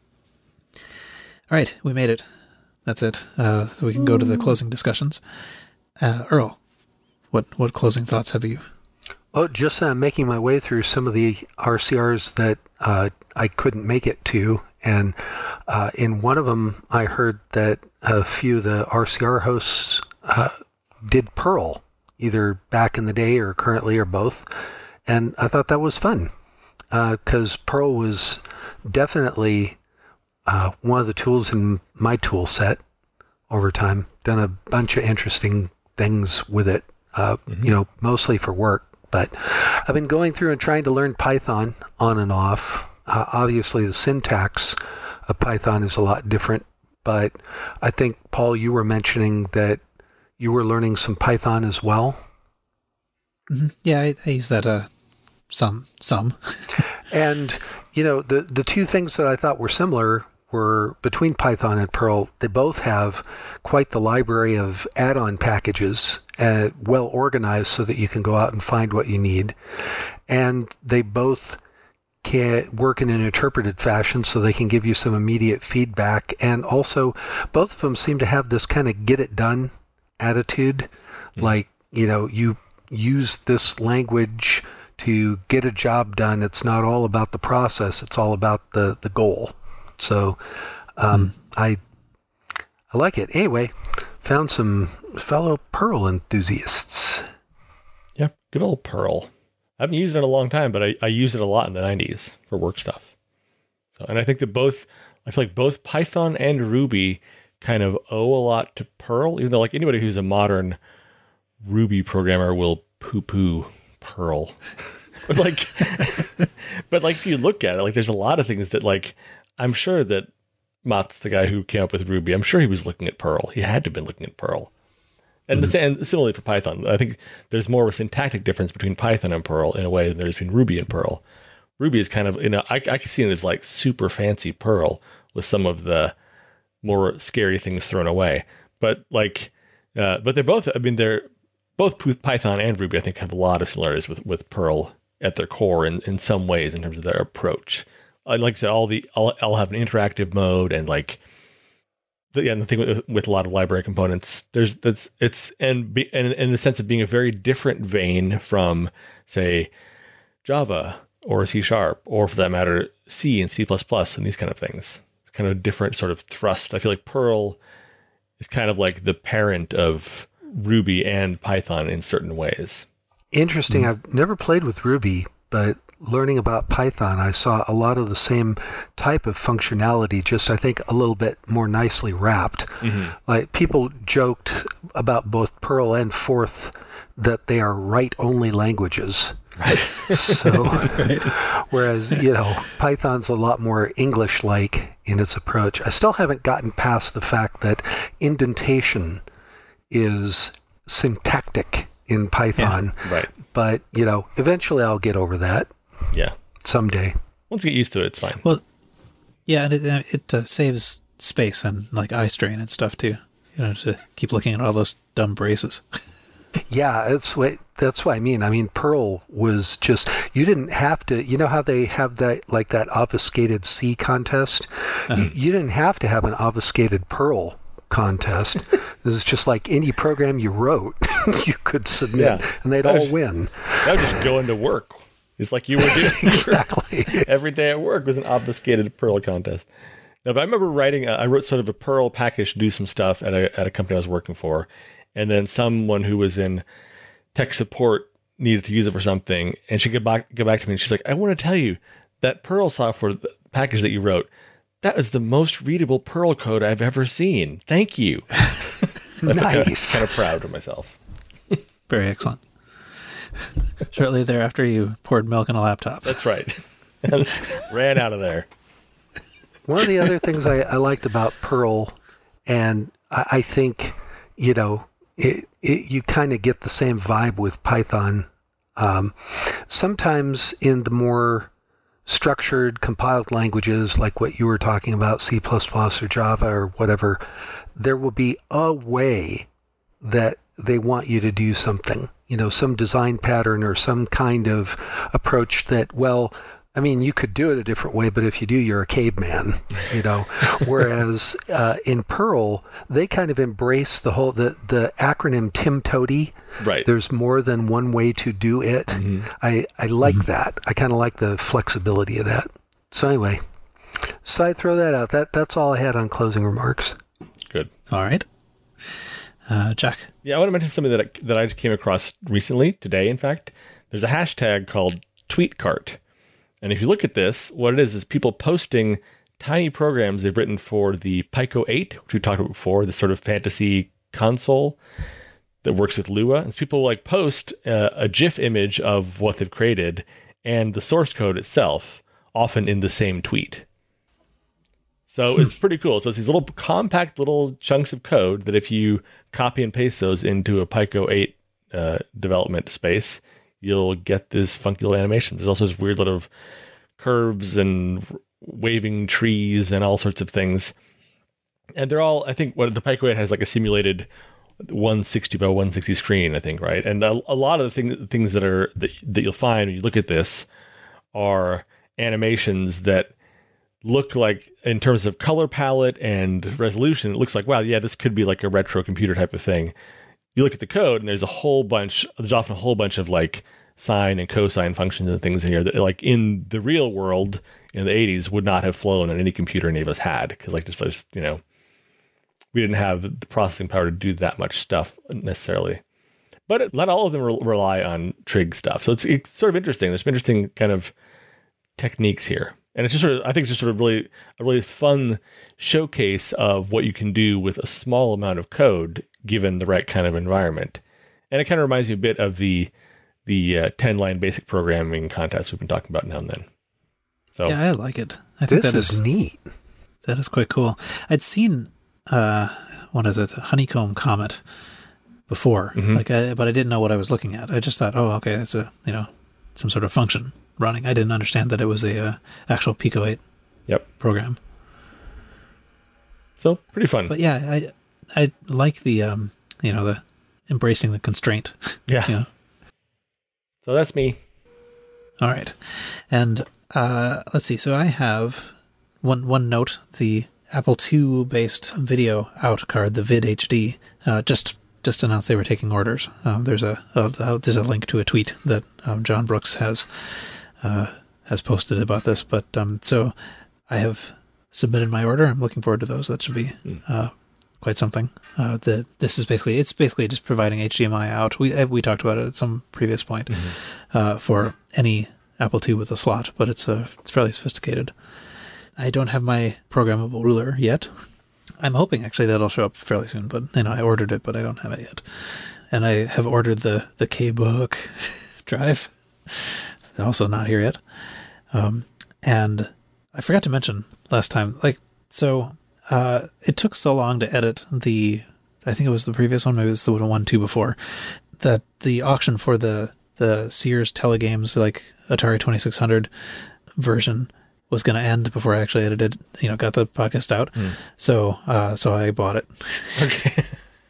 All right, we made it. That's it. Uh, so we can go to the closing discussions. Uh, Earl, what what closing thoughts have you? Oh, just uh, making my way through some of the R C Rs that uh, I couldn't make it to. And uh, in one of them, I heard that a few of the R C R hosts uh, did Perl, either back in the day or currently or both. And I thought that was fun because uh, Perl was definitely uh, one of the tools in my tool set over time. Done a bunch of interesting things with it, uh, mm-hmm. you know, mostly for work. But I've been going through and trying to learn Python on and off. Uh, obviously, the syntax of Python is a lot different. But I think, Paul, you were mentioning that you were learning some Python as well. Mm-hmm. Yeah, I, I use that uh, some. some. And, you know, the, the two things that I thought were similar were between Python and Perl. They both have quite the library of add-on packages, uh, well organized so that you can go out and find what you need. And they both can work in an interpreted fashion so they can give you some immediate feedback. And also, both of them seem to have this kind of get-it-done attitude. Mm-hmm. Like, you know, you use this language to get a job done. It's not all about the process. It's all about the, the goal. So um, mm. I I like it. Anyway, found some fellow Perl enthusiasts. Yeah, good old Perl. I haven't used it in a long time, but I, I used it a lot in the nineties for work stuff. So, and I think that both, I feel like both Python and Ruby kind of owe a lot to Perl, even though like anybody who's a modern Ruby programmer will poo-poo Perl. But like, but like if you look at it, like there's a lot of things that like, I'm sure that Mott's the guy who came up with Ruby. I'm sure he was looking at Perl. He had to have been looking at Perl. And, mm-hmm. the, and similarly for Python, I think there's more of a syntactic difference between Python and Perl in a way than there's between Ruby and Perl. Ruby is kind of, you know, I, I can see it as like super fancy Perl with some of the more scary things thrown away. But like, uh, but they're both, I mean, they're both Python and Ruby, I think, have a lot of similarities with, with Perl at their core in, in some ways in terms of their approach. Like I said, all the all, all have an interactive mode, and like the, yeah, and the thing with, with a lot of library components, there's that's it's and be, and in the sense of being a very different vein from say Java or C Sharp or for that matter C and C plus plus and these kind of things. It's kind of a different sort of thrust. I feel like Perl is kind of like the parent of Ruby and Python in certain ways. Interesting. Mm-hmm. I've never played with Ruby, but learning about Python, I saw a lot of the same type of functionality, just I think a little bit more nicely wrapped. Mm-hmm. Like people joked about both Perl and Forth that they are write-only languages. Right. So, right. Whereas, you know, Python's a lot more English-like in its approach. I still haven't gotten past the fact that indentation is syntactic in Python. Yeah, right. But, you know, eventually I'll get over that. Yeah. Someday. Once you get used to it, it's fine. Well, yeah, and it, it uh, saves space and like eye strain and stuff too. You know, to keep looking at all those dumb braces. Yeah, that's what that's what I mean. I mean, Perl was just you didn't have to. You know how they have that like that obfuscated C contest. Uh-huh. You, you didn't have to have an obfuscated Perl contest. This is just like any program you wrote, you could submit, Yeah. and they'd That all was- win. That was just going to work. It's like you were doing Exactly. every day at work was an obfuscated Perl contest. No, but I remember writing. Uh, I wrote sort of a Perl package to do some stuff at a at a company I was working for, and then someone who was in tech support needed to use it for something, and she get back get back to me, and she's like, "I want to tell you that Perl software the package that you wrote, that was the most readable Perl code I've ever seen. Thank you." Nice. Kind of proud of myself. Very excellent. Shortly thereafter, you poured milk in a laptop. That's right. Ran out of there. One of the other things I, I liked about Perl, and I, I think, you know, it, it, you kind of get the same vibe with Python. Um, sometimes in the more structured, compiled languages, like what you were talking about, C plus plus or Java or whatever, there will be a way that they want you to do something, you know, some design pattern or some kind of approach that, well, I mean, you could do it a different way, but if you do, you're a caveman, you know. Whereas uh, in Perl, they kind of embrace the whole the, the acronym TimTody. Right. There's more than one way to do it. Mm-hmm. I I like Mm-hmm. that. I kind of like the flexibility of that. So anyway, so I throw that out. That that's all I had on closing remarks. Good. All right. Uh, Jack. Yeah, I want to mention something that I, that I came across recently, today, in fact. There's a hashtag called TweetCart. And if you look at this, what it is is people posting tiny programs they've written for the Pico eight, which we talked about before, this sort of fantasy console that works with Lua. And people like post uh, a GIF image of what they've created and the source code itself, often in the same tweet. So it's pretty cool. So it's these little compact little chunks of code that if you copy and paste those into a Pico eight uh, development space, you'll get this funky little animation. There's also this weird little curves and waving trees and all sorts of things. And they're all, I think, what the Pico eight has like a simulated one sixty by one sixty screen, I think, right? And a, a lot of the things, things that are that, that you'll find when you look at this are animations that look like, in terms of color palette and resolution, it looks like, wow, yeah, this could be like a retro computer type of thing. You look at the code, and there's a whole bunch, there's often a whole bunch of like sine and cosine functions and things in here that, like, in the real world in the eighties would not have flown on any computer any of us had, because, like, just, just, you know, we didn't have the processing power to do that much stuff necessarily. But it, not all of them re- rely on trig stuff. So it's, it's sort of interesting. There's some interesting kind of techniques here. And it's just sort of, I think it's just sort of really a really fun showcase of what you can do with a small amount of code given the right kind of environment. And it kind of reminds me a bit of the the uh, ten-line basic programming contest we've been talking about now and then. So Yeah, I like it. I think This that is is neat. that is quite cool. I'd seen uh, what is it, Honeycomb Comet before, Mhm. like, I, but I didn't know what I was looking at. I just thought, oh, okay, it's a you know some sort of function running. I didn't understand that it was a uh, actual Pico eight Yep. program. So pretty fun. But yeah, I I like the um you know the embracing the constraint. yeah. You know? So that's me. All right, and uh, let's see. So I have one one note: the Apple two based video out card, the VidHD, uh, just just announced they were taking orders. Um, there's a, a, a there's a link to a tweet that um, John Brooks has uh, has posted about this. But um, so I have submitted my order. I'm looking forward to those. That should be uh, quite something. Uh, the this is basically it's basically just providing H D M I out. We we talked about it at some previous point uh, for any Apple two with a slot, but it's uh, it's fairly sophisticated. I don't have my programmable ruler yet. I'm hoping actually that'll show up fairly soon, but you know I ordered it, but I don't have it yet. And I have ordered the the K-Book drive. They're also not here yet. Um, and I forgot to mention last time, like so. Uh, it took so long to edit the, I think it was the previous one, maybe it was the one two before, that the auction for the, the Sears Telegames, like Atari twenty-six hundred version was going to end before I actually edited, you know, got the podcast out. Mm. So, uh, so I bought it. Okay.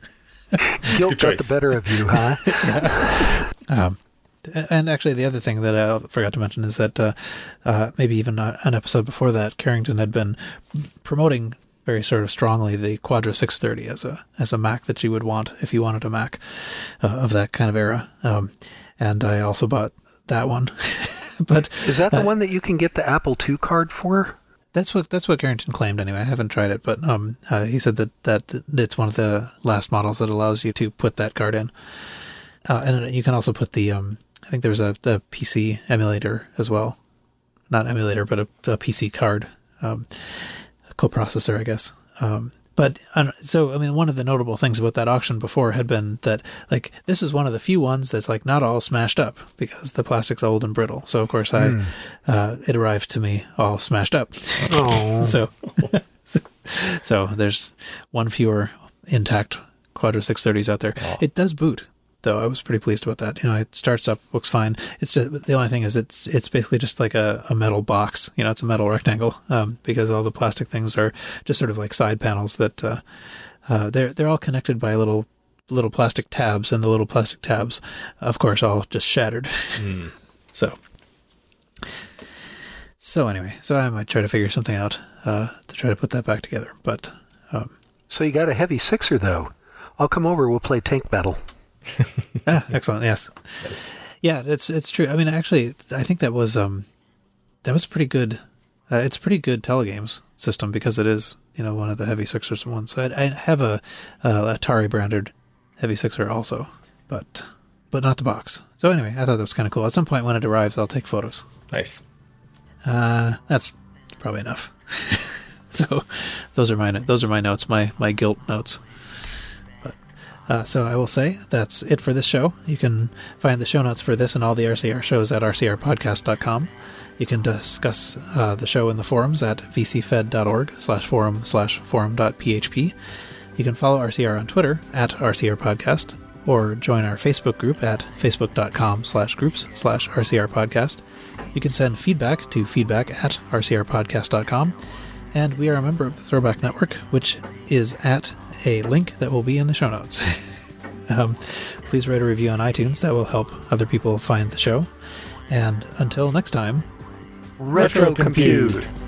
Guilt got the better of you, huh? um, and actually, the other thing that I forgot to mention is that uh, uh, maybe even an episode before that, Carrington had been promoting very sort of strongly the Quadra six thirty as a as a Mac that you would want if you wanted a Mac uh, of that kind of era. Um, and I also bought that one. But is that the uh, one that you can get the Apple two card for? That's what that's what Carrington claimed anyway. I haven't tried it, but um, uh, he said that, that it's one of the last models that allows you to put that card in. Uh, and you can also put the, um, I think there's a, a P C emulator as well. Not emulator, but a, a P C card, um, a coprocessor, I guess. Um, but uh, so, I mean, one of the notable things about that auction before had been that, like, this is one of the few ones that's, like, not all smashed up because the plastic's old and brittle. So, of course, I mm. uh, it arrived to me all smashed up. Oh. so, so there's one fewer intact Quadra six thirties out there. Oh. It does boot, though. I was pretty pleased about that. You know, it starts up, looks fine. It's just, the only thing is it's it's basically just like a, a metal box. You know, it's a metal rectangle um, because all the plastic things are just sort of like side panels that uh, uh, they're they're all connected by little little plastic tabs, and the little plastic tabs, of course, all just shattered. Mm. so. So anyway, so I might try to figure something out uh, to try to put that back together. But um, so you got a heavy sixer though. I'll come over. We'll play tank battle. ah, excellent. Yes. Yeah, it's it's true. I mean, actually, I think that was um that was pretty good. Uh, it's a pretty good telegames system because it is, you know, one of the heavy sixers ones. So I, I have a uh, Atari branded heavy sixer also, but but not the box. So anyway, I thought that was kind of cool. At some point when it arrives, I'll take photos. Nice. Uh, that's probably enough. So those are my those are my notes, my my guilt notes. But uh, so I will say that's it for this show. You can find the show notes for this and all the R C R shows at r c r podcast dot com. You can discuss uh, the show in the forums at v c fed dot org slash forum slash forum dot p h p. You can follow R C R on Twitter at R C R Podcast, or join our Facebook group at facebook dot com slash groups slash R C R Podcast. You can send feedback to feedback at r c r podcast dot com. And we are a member of the Throwback Network, which is at a link that will be in the show notes. um, please write a review on iTunes. That will help other people find the show. And until next time, Retro Compute.